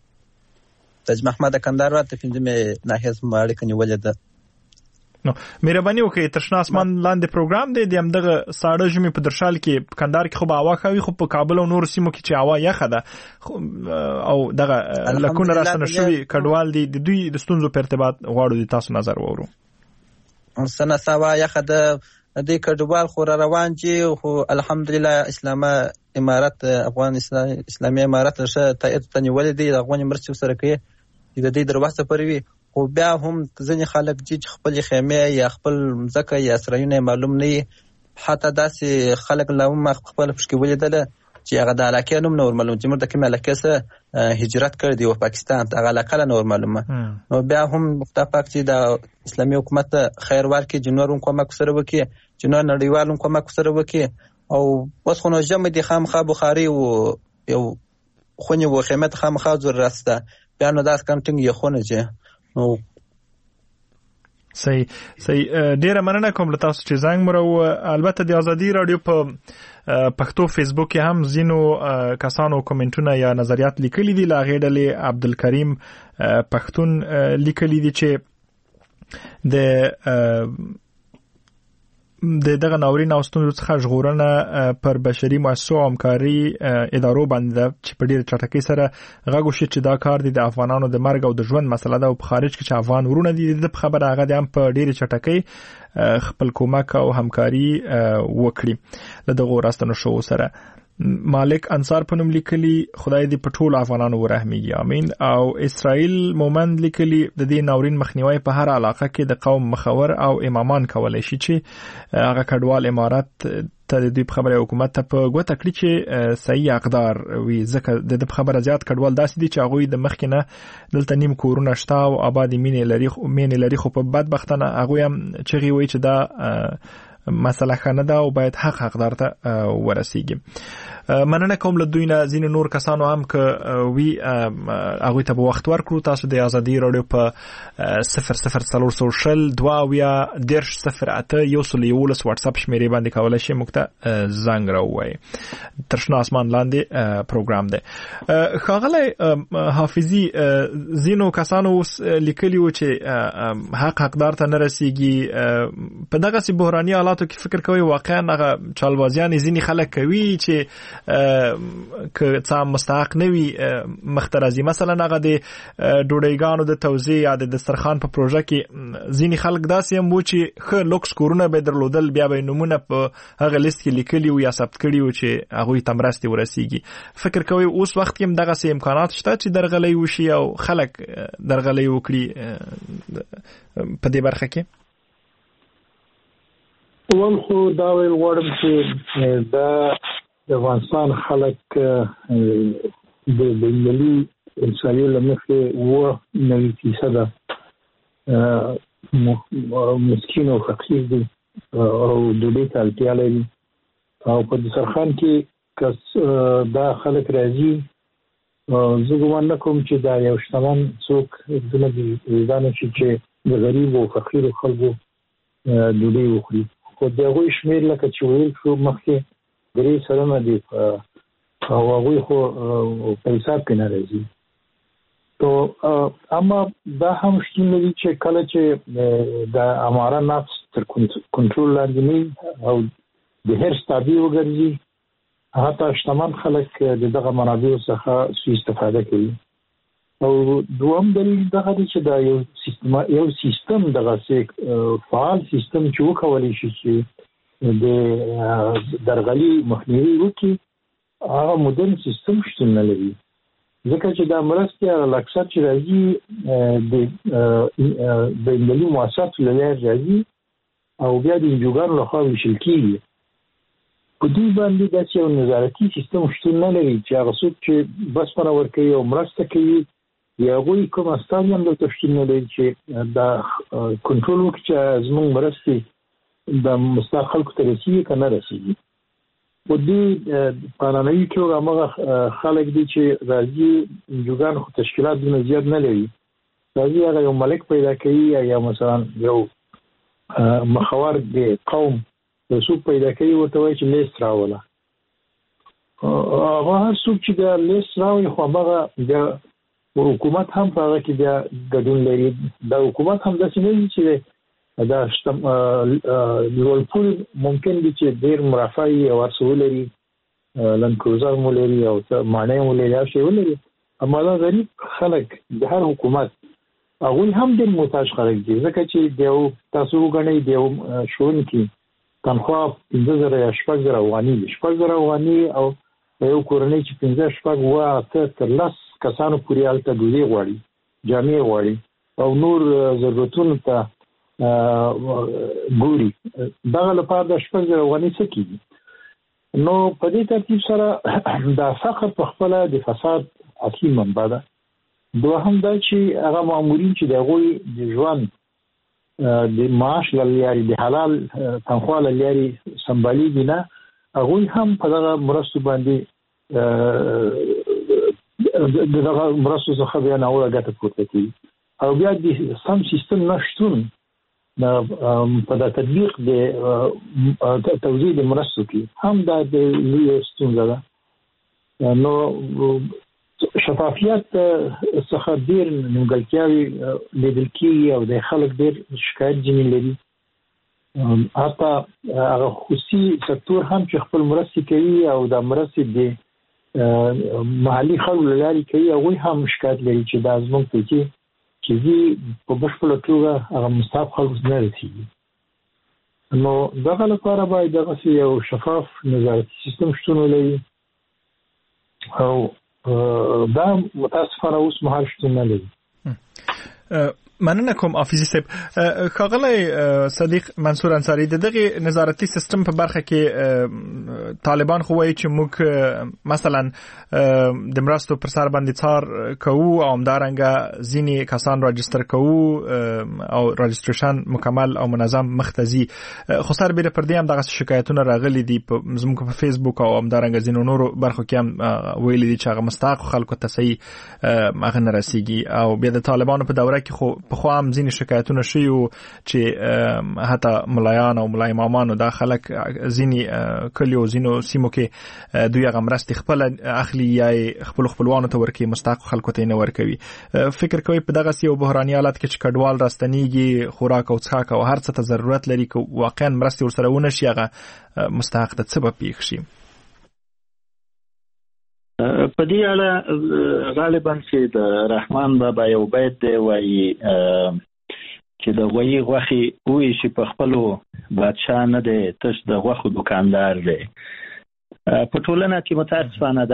تاج محمد کندهار راته پنځمه ناحیه ماړه کني ولید نو مهرباني وکړئ. ترشنا اسمان لاندې پروګرام دی د همدغه ساړه ژمي په درشال کې کندهار کې خو به هوا ښه وي، خو په کابل او نورو سیمو کې چې هوا یخه ده او دغه لکونه راستنه شوي کډوال دي، د دوی د ستونزو په ارتباط غواړو د تاسو نظر واورو. سنه سوا یخه ده د کډوال خو روان چې خو الحمدلله اسلامه امارت افغان اسلامي امارت شه تایید تنولې دي د افغان مرستې سره کوي د دې دروازه پروي، خو بیا هم ځینې خلک چې خپل خیمه یا خپل ځکه یا سرایونه معلوم نه وي، حتی داسې خلک لا هم خپل پښکې ولیدل چې هغه د علاقې نوم نور معلوم چې موږ د کومه علاقې سره هجرت کړی دی او پاکستان ته هغه علاقه نور معلومه. نو بیا هم مختفق چې د اسلامي حکومت خیر ورکړي، جنور هم کومک سره وکړي، جنور نړیوال هم کومک سره وکړي، او اوس خو نو جمع دي خامخا بخاري او یو خونی و خیمت خامخا زور راسته بیا نو داس کانټینګ یې خونه چې نو صحیح صحیح ډیره مننه کوم له تاسو چې زنګ مرو. البته د ازادي رادیو په پښتو فیسبوک کې هم زینو کسانو کومنټونه یا نظریات لیکلي دي. لا غېډلې عبدالکریم پښتون لیکلي دي چې د د دغه ناورین او ستونزو څخه ژغورنه پر بشري مؤسسو او همکاري ادارو باندې چې په ډېر چټکۍ سره غږ وشي چې دا کار د افغانانو د مرګ او د ژوند مسله ده او په خارج کې چې افغان ورونه دي د خبره هغه د هم په ډېر چټکۍ خپل کومک او همکاري وکړي له دغه راستنو شو سره. مالک انصار په نوم لیکلي خدای دې په ټولو افغانانو ورحمیږي امین. او اسرائیل مومند لیکلي د دې ناورین مخنیوي په هر علاقه کې د قوم مخور او امامان کولای شي چې هغه کډوال امارات ته د دوی په خبره حکومت ته په ګوته کړي چې صحیح اقدار وي. ځکه د دې خبره زیات کډوال داسې دي چې هغوی د مخکې نه دلته نیم کورونه شته او آبادي مینې لري مینې لري خو په بدبختانه هغوی هم چغې وایي چې دا مسله خانه ده او باید حق حقدار ته ورسیږي. مننه کوم له دوی نه ځینې نور کسانو هم که وی هغوی ته به وخت ورکړو. تاسو د ازادي راډیو په صفر صفر څلور سوه شل دوه اویا دېرش صفر اته یو سل یولس واتساپ شمېرې باندې کولی شئ موږ ته زنګ راووایئ. تر شنه اسمان لاندې پروګرام دی. ښاغلی حافظي ځینو کسانو اوس لیکلي وو چې حق حقدار ته نه رسیږي. په دغسې بحراني حالاتو کې فکر کوئ واقعا هغه چالبازیانې ځینې خلک کوي چې که څه مستحق نه وي مخته راځي. مثلا هغه د ډوډۍ د توزیع یا د دسترخوان په پروژه کې ځینې خلک داسې هم وو چې ښه لوکس کورونه به درلودل بیا به نومونه په هغه لیست کې لیکلي وو یا ثبت کړي وو چې هغوی ته مرستې ورسیږي. فکر کوئ اوس وخت کې هم دغسې امکانات شته چې درغلۍ وشي او خلک درغلۍ وکړي په دې برخه کې؟ اول خو دا ویل غواړم چې دا د افغانستان خلک د بینالمللي انسانیو له مخې اووه نوي فیصده مسکین او فقیر دي او ډوډۍ ته اړتیا لري. او په دسترخوان کې که دا خلک راځي زه ګمان نه کوم چې دا یو شتمن څوک دونه پیدا نه شي چې د غریبو او فقیرو خلکو ډوډۍ وخوري. خو د هغوی شمېر لکه چې ویل شو مخکې درې سلنه دي او هغوی خو په حساب کې نه راځي. تو اما دا هم شتون لري چې کله چې د اماره نفس تر کنټرول لاندې نه او د هر تابع وګرځي حتی شتمن خلک د دغه منابعو څخه سوء استفاده کوي. او دوم دلیل دغه دی چې دا یو سیستم یو سیستم دغه فعال سیستم چې وکولی شي چې د درغلي مخنیوي وکړي هغه مدرن سیستم شتون نه لري. ځکه چې دا مرستې هغه اکثر چې راځي د بینالمللي مؤسساتو له لارې راځي او بیا د انجوګانو لخوا ویشل کېږي. په دوی باندې داسې یو نظارتي سیستم شتون نه لري چې هغه څوک چې بسپنه ورکوي او مرسته کوي یا هغوی کوم استازي هم دلته شتون نه لري چې دا کنټرول وکړي چې زموږ مرستې د مستحق خلکو ته رسېږي که نه رسېږي. په دې په عنعنوي توګه هماغه خلک دي چې راځي انجوګان خو تشکیلات دونه زیات نه لري. راځي هغه یو ملک پیدا کوي یا مثلا یو مخور د قوم یو څوک پیدا کوي ورته وایي چې لیست راوله. هغه هر څوک چې د لیست راوړي خو هماغه د حکومت هم په هغه کې بیا ګډون لري. دا حکومت هم داسې نه وي چې دا لوړپوړي ممکن دي چې ډېر مرافعې او هر څه ولري لند کروزر مو لري او ماڼۍ مو لري هر شی ولري. اما دا غریب خلک د هر حکومت هغوی هم ډېر محتاج خلک دي. ځکه چې د یو تاسو وګڼئ د یو ښوونکي تنخوا پنځه زره یا شپږ زره افغاني دي. شپږ زره افغاني او یو کورنۍ چې پنځه شپږ اووه اته تر لس کسانو پورې هلته ډوډۍ غواړي، جامې غواړي او نور ضرورتونو ته ګوري. دغه لپاره د شپږ زره افغاني څه کېږي؟ نو په دې ترتیب سره دا فقر په خپله د فساد اصلي منبع ده. دوهم دا چې هغه مامورین چې د هغوی د ژوند د معاش له لارې د حلال تنخوا له لارې سمبالیږي نه، هغوی هم په دغه مرستو باندې د دغه مرستو څخه بیا ناوړه ګټه پورته کوي. او بیا د سم سیستم نشتون په د تطبیق د توزیع د مرستو کې هم دا د لوی ستونزه ده. نو شفافیت څخه ډیر نیمګړتیاوې لیدل کېږي او د خلک ډیر شکایت ځینې لري. حتی هغه خصوصي سکتور هم چې خپل مرستې کوي او د مرستې د محلي خلکو له لارې کوي هغوی هم شکایت لري چې دا زموږ پیسې چې دي په بشپړه توګه هغه مستحق خلکو ته نه رسېږي. نو دغه لپاره باید دغسې یو شفاف نظارتي سیستم شتون ولري او دا متاسفانه اوس مهال شتون نه لري. مننه کوم حافظي صاحب. ښاغلی صدیق منصور انصاری، د دغه نظارتي سیستم په برخه کې طالبان خو وایي چې موږ مثلا د مرستو پر سر باندې څار کوو او همدارنګه ځینې کسان راجستر کوو او راجستریشن مکمل او منظم مختزي، خو سربیره پر دې هم دغه شکایتونه راغلي دي زموږ په فیسبوک او همدارنګه ځینو نورو برخو کې هم ویلي دي چې هغه مستحق خلکو ته صحیح هغه نه رسیږي. او بیا د طالبانو په دوره کې خو په خو هم ځینې شکایتونه شوي وو چې حتی ملایان او ملای امامان دا خلک ځینې کلیو ځینو سیمو کې دوی هغه مرستې خپله اخلي یا خپلو خپلوانو ته ورکوي، مستحقو خلکو ته یې نه ورکوي. فکر کوئ په دغسې یو بحراني حالت کې چې کډوال راستنیږي، خوراک او څښاک او هر څه ته ضرورت لري، که واقعا مرستې ورسره ونه شي هغه مستحق ته څه به پېښ شي؟ په دې اړه غالبا چې د رحمان بابا یو بیت دی وایي چې د غویي غوښې وویشي په خپلو بادشاه نه دی، تش د غوښو دکاندار دی. په ټولنه کې متاسفانه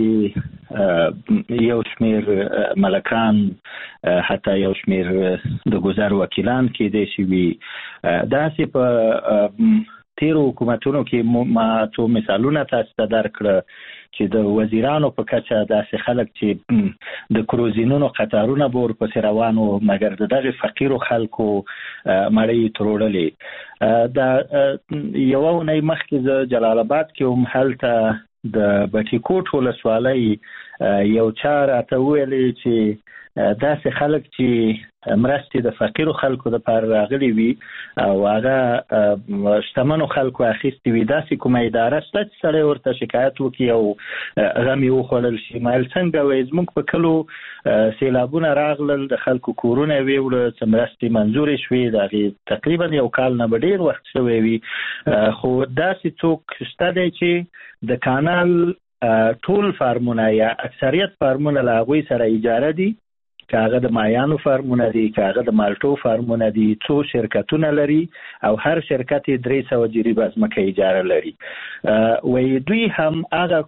داسې یو شمېر ملکان، حتی یو شمېر د ګذر وکیلان کېدای شي وي. داسې په تیرو حکومتونو کې ما څو مثالونه تاسو ته درکړه چې د وزیرانو په کچه داسې خلک چې د کروزینونو قطارونه به ورپسې روان وو، مګر د دغې فقیرو خلکو مړۍ تروړلې. دا یوه اونۍ مخکې زه جلال آباد کې وم، هلته د بټي کوټ ولسوالۍ یو چا راته وویلې چې داسې خلک چې مرستې د فقیرو خلکو دپاره راغلي وي او هغه شتمنو خلکو اخیستې وي، داسې کومه اداره شته چې سړی ورته شکایت وکړي او غم یې وخوړل شي؟ مایل څنګه وایي زموږ په کلو سیلابونه راغلل، د خلکو کورونه یې ویوړه، څه مرستې منظورې شوې، د هغې تقریبا یو کال نه به ډېر وخت شوی وي. خو داسې څوک شته دی چې د کانال ټول فارمونه یا اکثریت فارمونه له هغوی سره اجاره دي، که هغه د مایانو فارمونه دي، که هغه د مالټو فارمونه دي، څو شرکتونه لري او هر شرکت یې درې سوه جریبه ځمکه اجاره لري. وایي دوی هم هغه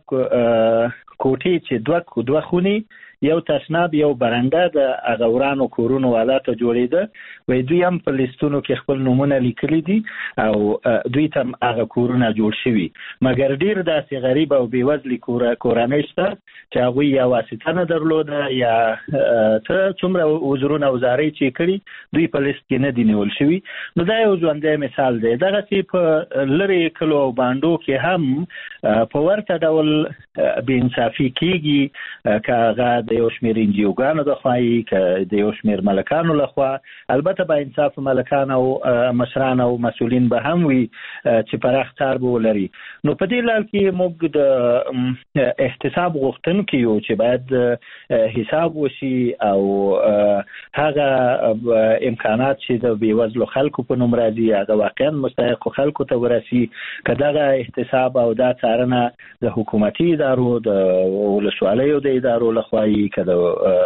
کوټې چې دوه دوه خونې، یو تشناب، یو برنده د هغه ورانو کورونو والا ته جوړېده، وایي دوی هم په لیستونو کې خپل نومونه لیکلي دي او دوی ته هم هغه کورونه جوړ شوي. مګر ډېر داسې غریب او بېوزلي کورنۍ شته چې هغوی یا واسطه نه درلوده یا څه څومره عذرونه او زارۍ چې یې کړي دوی په لیست کې نه دي نیول شوي. نو دا یو ژوندی مثال دی. دغسې په لرې کلو او بانډو کې هم په ورته ډول بېانصافي کېږي، که هغه د یو شمېر انجیوګانو د خوا یي، که د یو شمېر ملکانو لخوا. البته با انصاف ملکان او مشران او مسؤلین به هم وي چې پراخ کار به ولري. نو په دې لړ کې موږ د احتساب غوښتونکي یو چې باید حساب وشي او هغه امکانات چې د بېوزلو خلکو په نوم راځي هغه واقعا مستحقو خلکو ته ورسي. که دغه احتساب او دا څارنه د حکومتي ادارو، د ولسوالیو د ادارو لخوا یي، که د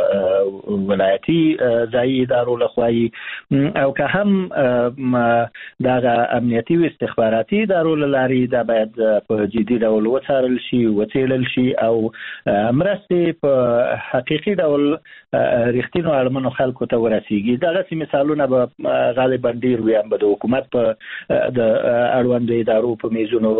ولایتي ځایي ادارو لخوا یي، او که هم دغه امنیتي و استخباراتي ادارو له لارې دا باید په جدي ډول وڅارل شي، وڅېړل شي او مرستې په حقیقي ډول رښتینو اړمنو خلکو ته ورسیږي. دغسې مثالونه به غالبا ډېر وي، هم به د حکومت په د اړوندو ادارو په میزونو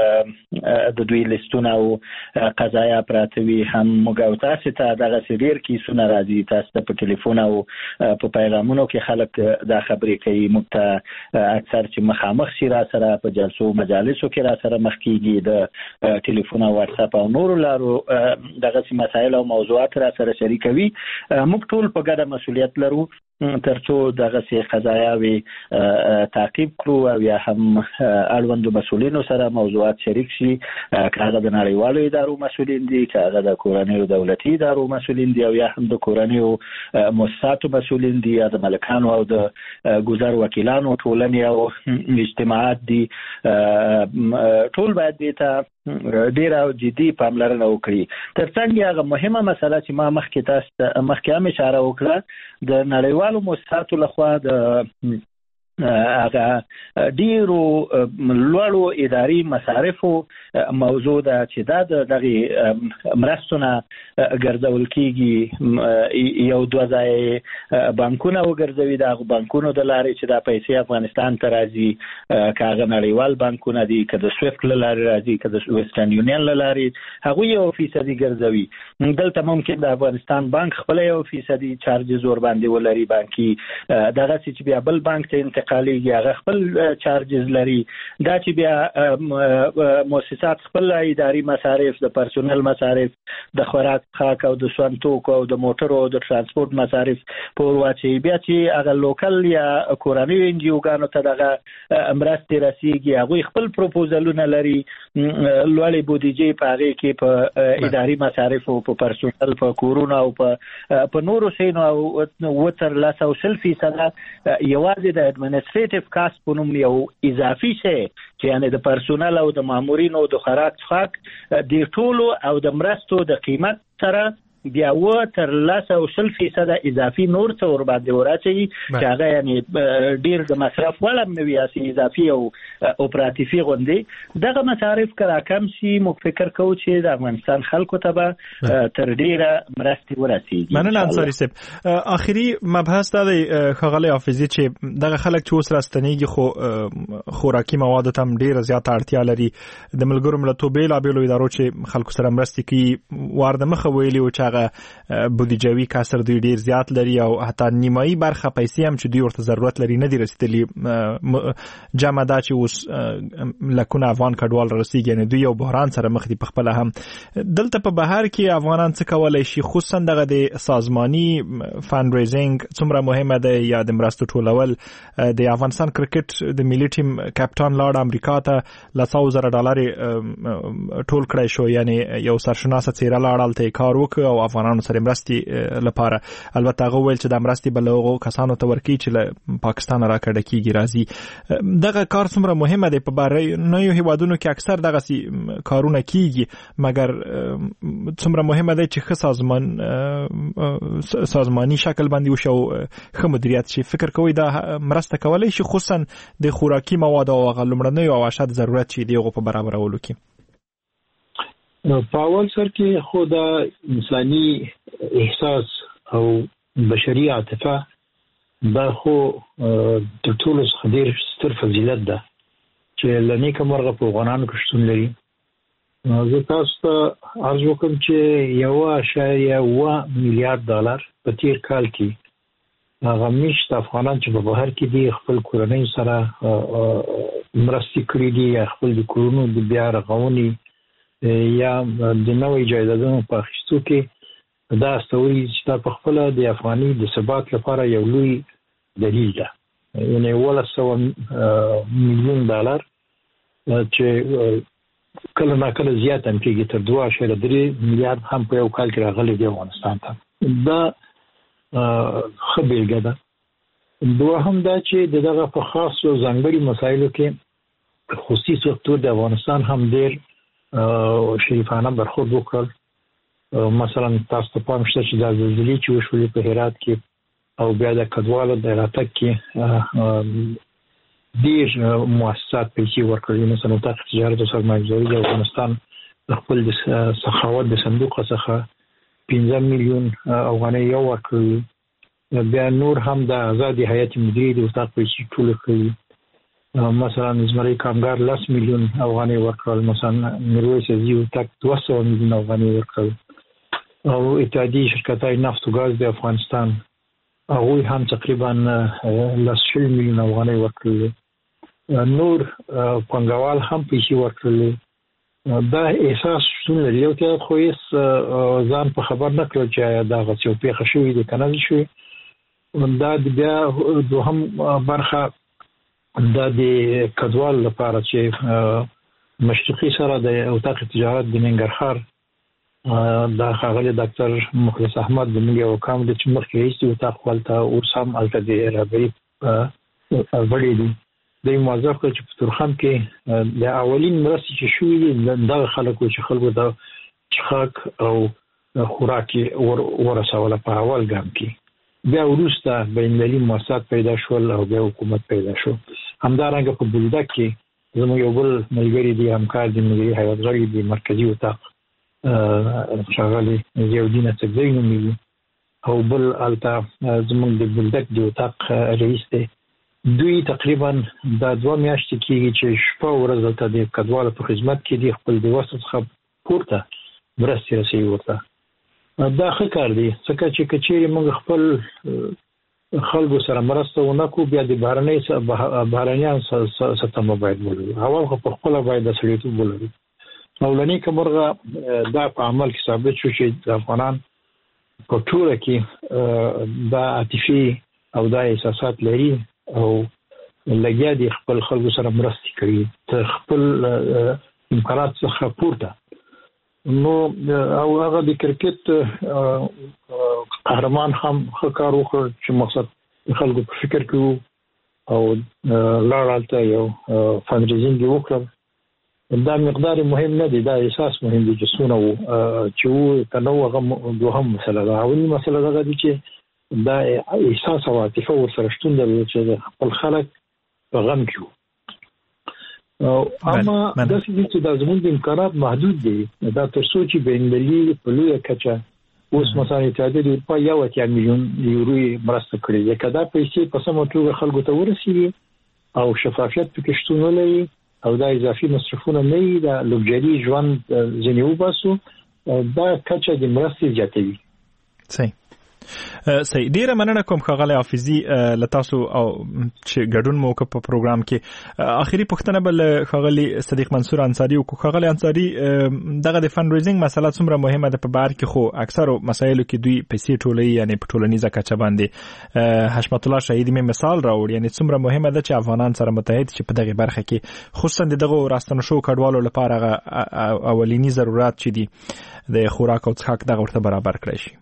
د دوی لیستونه او قضایا پراته وي. هم موږ او تاسې ته دغسې ډېر کیسونه راځي، تاسو ته په ټلیفون او په پیغامونو کې خلک دا خبرې کوي. موږ ته اکثر چې مخامخ شي را سره په جلسو مجالسو کې را سره مخ کېږي، د ټلیفون او واتساپ او نورو لارو دغسې مسایل او موضوعات را سره شریکوي. موږ ټول په ګډه مسؤلیت لرو ترڅو دغه سي قضایاوي تعقیب کړو او یا هم اړوندو مسولینو سره موضوعات شریک شي، کاغه د نړیوالو ادارو مسولین دي، کاغه د کورنیو دولتي ادارو مسولین دي، او یا هم د کورنیو مؤسساتو مسولین دي، یا د ملکانو او د ګذر وکیلانو ټولنې او اجتماعات دي. ټول باید دې ته ډیره جدي پاملرنه وکړي. ترڅنګ هغه مهمه مسله چې ما مخکې تاسو مخکې هم اشاره وکړه، د نړیوالو مؤسساتو لخوا د هغه ډیرو لوړو اداري مصارفو موضوع ده چې دا د دغه مرستونه ګرځول کیږي. یو دوه ځای بانکونه وګرځوي، د بانکونو د لارې چې دا پیسې افغانستان ته راځي، کاغه نړیوال بانکونه دي، که د سویفټ له لارې راځي، که د ویسټرن یونین له لارې، هغوی یو فیصدي ګرځوي. دلته ممکن د افغانستان بانک خپل یو فیصدي چارجز ور باندې ولري، بانکي دغه چې بیا بل بانک ته انتقالېږي هغه خپل چارجز لري. دا چې بیا مؤسسات خپل اداري مصارف، د پرسونل مصارف، د خوراک خاک او د سون توکو او د موټرو او د ترانسپورت مصارف پور واچي، بیا چې هغه لوکل یا کورنۍ ان جی اوګانو ته دغه مرستې رسیږي، هغوی خپل پروپوزلونه لري، لوړې بودیجې په هغې کې په اداري مصارف او په پرسونل، په کورونو او په نورو شیانو او تر لس او شل فیصده یوازې د اډمنسټریټیو کاست په نوم یو اضافي شی چې یعنې د پرسونل او د مامورینو د خوراک څښاک د ټولو او د مرستو د قیمت سره بیا و تر لس او شل فیصده اضافي نور څه ور باندې وراچوي، چې هغه یعنې ډېر د مصرف وړ هم نه وي، هسې اضافي او اپراتیفي غوندې. دغه مصارف که راکم شي، موږ فکر کوو چې د افغانستان خلکو ته به تر ډېره مرستې ورسېږي. مننه انصاري صاحب. آخري مبحث دا دی ښاغلی حافظي چې دغه خلک چې اوس راستنېږي خو خوراکي موادو ته هم ډېره زیاته اړتیا لري. د ملګرو ملتونو بېلابېلو ادارو چې خلکو سره مرستې کوي وار د مخه ویلي و چې بودیجوي کسر دوی ډیر زیات لري او حتی نیمایي برخه پیسې هم چې دوی ورته ضرورت لري نه دي رسیدلي. جمع دا چې اوس لکونه افغان کډوال رسیږي، یعنی دوی یو بحران سره مخ دي. په خپل هم دلته په بهر کې افغانان څه کولای شي، خصوصا دغه د سازماني فند ریزینګ څومره مهمه ده، یا د مرستو ټولول. د افغانستان کرکټ د ملي ټیم کپټان لاړ امریکا ته ل سل زره ډالر ټول کړی شو، یعنی یو سرشناسه څیره لاړ هلته کار وکړ او افغانانو سره مرستې لپاره. البته هغه ویل چې د مرستې به له هغو کسانو ته ورکړي چې له پاکستان راکډه کیږي راځي. دغه کار څومره مهمه دی. په بهرنیو هیوادونو کې اکثر دغسې کارونه کیږي، مګر څومره مهمه دی چې ښه سازمان سازماني شکل باندې وشي او ښه مدیریت شي. فکر کوئ دا مرسته کولی شي، خصوصا د خوراکي موادو او هغه لومړنیو او اشد ضرورت چې دی هغو په برابرولو کې؟ په اول سر کې خو دا انساني احساس او بشري عاطفه دا خو تر ټولو څخه ډېر ستر فضیلت ده چې له نیکه مرغه په افغانانو کې شتون لري. زه تاسو ته عرض وکړم چې یوه اعشاریه اوه میلیارد ډالر په تېر کال کې هغه میشت افغانان چې په بهر کې دي خپل کورنۍ سره مرستې کړي دي، یا خپل د کورونو د بیا رغونې یا د نوې جایدادونو په اخیستو کې دا استوي چې دا په خپله د افغاني د ثبات لپاره یو لوی دلیل ده. یعنې اوولس سوه میلیون ډالر چې کله ناکله زیات هم کېږي، تر دوه اعشاریه درې میلیارد هم په یو کال کې راغلی دی افغانستان ته. دا ښه بېلګه ده. دوهم دا چې د دغه په خاصو ځانګړي مسایلو کې خصوصي سکتور د افغانستان هم ډېر شریفانه برخورد وکړل. مثلا تاسو ته پام شته چې دا زلزلې چې وشولې په هرات کې او بیا د کډوالو د راتګ کې ډېر مؤسسات پیسې ورکړي. مثلا اتاق تجارت او سرمایه‌ګذاري د افغانستان د خپل د سخاوت د صندوق څخه پنځه میلیون افغانۍ یو ورکړي. بیا نور هم د آزادي حیات مدیرې د اتاق پیسې ټول کړي. مثلا زمری کامګار لس میلیون افغانۍ ورکړل. مثلا میرویس عزیز اتاق دوه سوه میلیون افغانۍ ورکړل. او اتحادیې شرکتای نفت او ګاز د افغانستان هغوی هم تقریبا لس شل میلیون افغانۍ ورکړل. نور پانګوال هم پیسې ورکړل. دا احساس شتون لري. یو ته خو هېڅ ځان په خبر نه کړل چې آیا دغسې یو پېښه شوې ده که نه ده شوې. دا بیا دوهم برخه د کډوال لپاره چې مشرقي سره د اتاق تجارت د ننګرهار دا خاغلی ډاکټر مخلص احمد د ملي حکام د چې مخکې هیڅ اتاق ولته او سم الته د رابطې وړي دي د موظف چې په تورخم کې د اولین مرستې چې شوې دي د خلکو چې خلکو د چخاک او خوراکي ورسوله په اول ګام کې بیا وروسته بینالمللي مؤسسات پیدا شول او بیا حکومت پیدا شو. همدارنګه په بولدک کې زموږ یو بل ملګری دی همکار دی ملي هیئت غړي دی مرکزی اتاق شغالي زیودینه څخه نومي او بل التا زموږ د بولدک دی اتاق رئیس دی. دوی تقریبا د دوه میاشتې کېږي چې شپه ورځ دلته د کډوالو په خدمت کې دي خپل د وسط څخه پورته مرستې رسوي ورته. دا ښه کار دی ځکه چې کچېرې موږ خپل خلکو سره مرسته ونکو بیا د بهرنۍ بهرنیان سره باید ولرو. اول خو په خپل باید د سړیتوب ولرو. مولاني کمرغه دا په عمل کې ثابت شو چې افغانان په ټوله کې دا عاطفي او دا احساسات لري او لګیا دي خپل خلکو سره مرسته کوي تر خپل امکانات څخه پورته. نو او هغه د کرکټ قهرمان هم ښه کار وکړ چې مقصد خلکو په فکر کې او لاړالته یو فندریزینګ وکړ. دا مقدار مهم نه دی دا احساس مهم دی چې څونه وو چې وو تنوع هغه دوهم مسله ده. اولي مسله ده چې دا احساس او عاطفه ورسره شتون درلود چې خپل خلک په غم کې وو. اما دا چې د زموږ د امکانات محدود دي دا تر څو چې بینالمللي په لویه کچه اوس مثلا اتحادیه د اروپا یو اتیا میلیون یورو مرسته کړې ده. که دا پیسې په سمه توګه خلکو ته ورسېږي او شفافیت پکې شتون ولري او دا اضافي مصرفونه نه وي د لوکجري ژوند ځینې وباسو دا کچه د مرستې زیاتوي. صحیح صحیح ډیره مننه کوم ښاغلی حافظي له تاسو او چې ګډون مو وکړ په پروګرام کې. اخري پوښتنه بل ښاغلی صدیق منصور انصاري وکړو. ښاغلی انصاري دغه د فند ریزینګ مسله څومره مهمه ده په بهر کې خو اکثرو مسایلو کې دوی پیسې ټولوي یعنی په ټولنیزه کچه باندې حشمت الله شهیدي مې مثال راوړ یعنی څومره مهمه ده چې افغانان سره متحد چې په دغه برخه کې خصوصا دغه راستنه شو کډوالو لپاره اولینی ضرورت چې دي د خوراک او څښاک دغه ورته برابر کړی شي.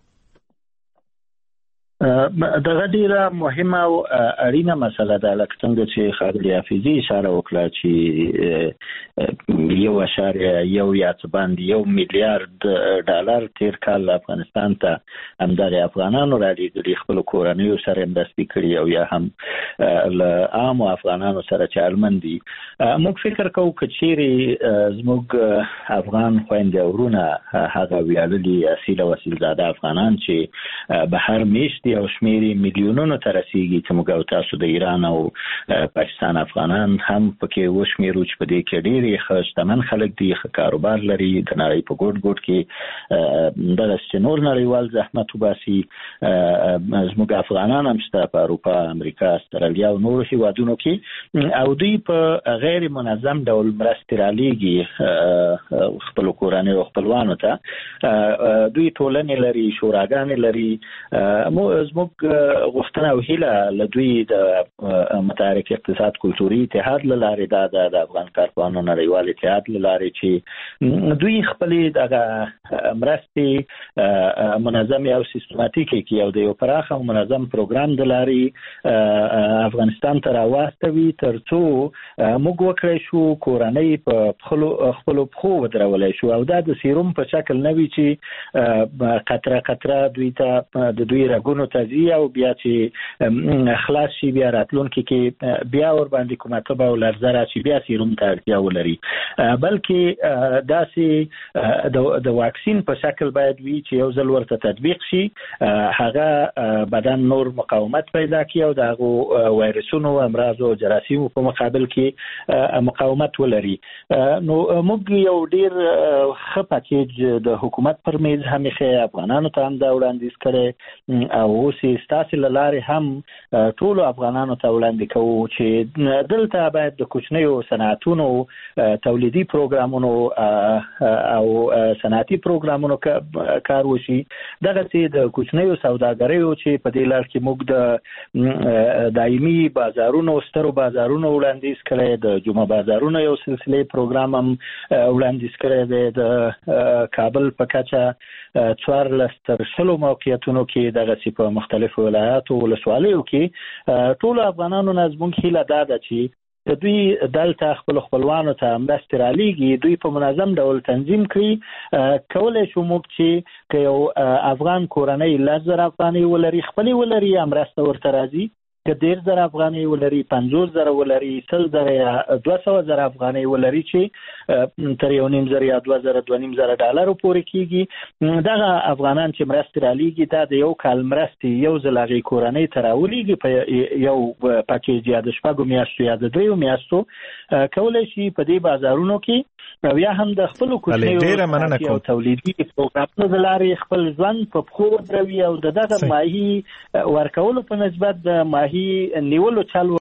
دغه ډیره مهمه او اړینه مسله ده لکه څنګه چې ښاغلی حافظي اشاره وکړه چې یو اشاریه یو یا څه باندې یو میلیارډ ډالر تیر کال افغانستان ته همدغه افغانانو رالیږلي خپلو کورنیو سره همدستي کړي او یا هم له عامو افغانانو سره چې اړمن دي. موږ فکر کوو که چیرې زموږ افغان خویندې او ورونه هغه ویاړلي اصیل او اصیلزاده افغانان چې بهر میشت دي او شمیرې میلیونونو ته رسیږي چې موږ او تاسو د ایران او پاکستان افغانان هم پکې وشمیرو چې په دې کې ډېرې ښه شتمن خلک دي ښه کاروبار لري د نړۍ په ګوټ ګوټ کې دغسې چې نور نړیوال زحمت وباسي. زموږ افغانان هم شته په اروپا امریکا استرالیا او نورو هیوادونو کې او دوی په غیر منظم ډول مرستې رالیږي خپلو کورنیو او خپلوانو ته. دوی ټولنې لري شوراګانې لري. زموږ غوښتنه او هیله له دوی د متحرک اقتصاد کلتوري اتحاد له لارې دا د افغان کارپوهانو نړیوال اتحاد له لارې چې دوی خپلې دغه مرستې منظمې او سیستماتیکې کړي او د یو پراخ او منظم پروګرام د لارې افغانستان ته راواستوي تر څو موږ وکړی شو کورنۍ په خپلو پښو ودرولی شو او دا د سیروم په شکل نه وي چې قطره قطره دوی ته د دوی رګونو ته ځي او بیا چې خلاص شي بیا راتلونکي کې بیا ور باندې کومه تبه او لرزه راشي بیا سیروم ته اړتیا ولري. بلکې داسې د واکسین په شکل باید وي چې یو ځل ورته تطبیق شي هغه بدن نور مقاومت پیدا کړي او د هغو وایرسونو امراضو جراثیمو په مقابل کې مقاومت ولري. نو موږ یو ډیر ښه پاکیج د حکومت پر میز هم یې افغانانو ته هم دا وړاندیز کړی او اوس ستاسو لاره هم ټول افغانانو ته وړاندې کوو چې دلته باید د کوچنیو صنعتونو تولیدي پروګرامونو او صنعتي پروګرامونو کار وشي. دغه چې د کوچنیو سوداګریو چې په دې لار کې موږ د دایمي بازارونو سترو بازارونو وړاندیز کړی، د جمعه بازارونو یو سلسله پروګرام هم وړاندیز کړی دی. د کابل په کچه څوارلس تر شلو موقعیتونو کې دغه چې په مختلفو ولایاتو ولسوالیو کې ټول افغانانو نه زموږ هیله دا ده چې د دوی دلته خپل خپلوانو ته مرستې رالیږي، دوی په منظم ډول تنظیم کړي. کولی شو موږ چې که یو افغان کورنۍ لس زره افغانۍ ولري خپلې ولري یا مرسته ورته راځي، که ډېر زره افغانۍ ولري، پنځوس زره ولري، سل زره یا دوه سوه زره افغانۍ ولري چې تر یو نیم زره یا دوه زره دوه نیم زره ډالرو پورې کېږي. دغه افغانان چې مرستې رالیږي دا د یو کال مرستې یو ځل هغې کورنۍ ته راولیږي په یو پکیج یا د شپږو میاشتو یا د دریو میاشتو. کولی شي په دې بازارونو کې او یا هم د خپلو کوچنیو او تولیدي پروګرامونو د لارې خپل ژوند په پښو ودروي او د دغه ماهي ورکولو په نسبت د ماهي نیولو چل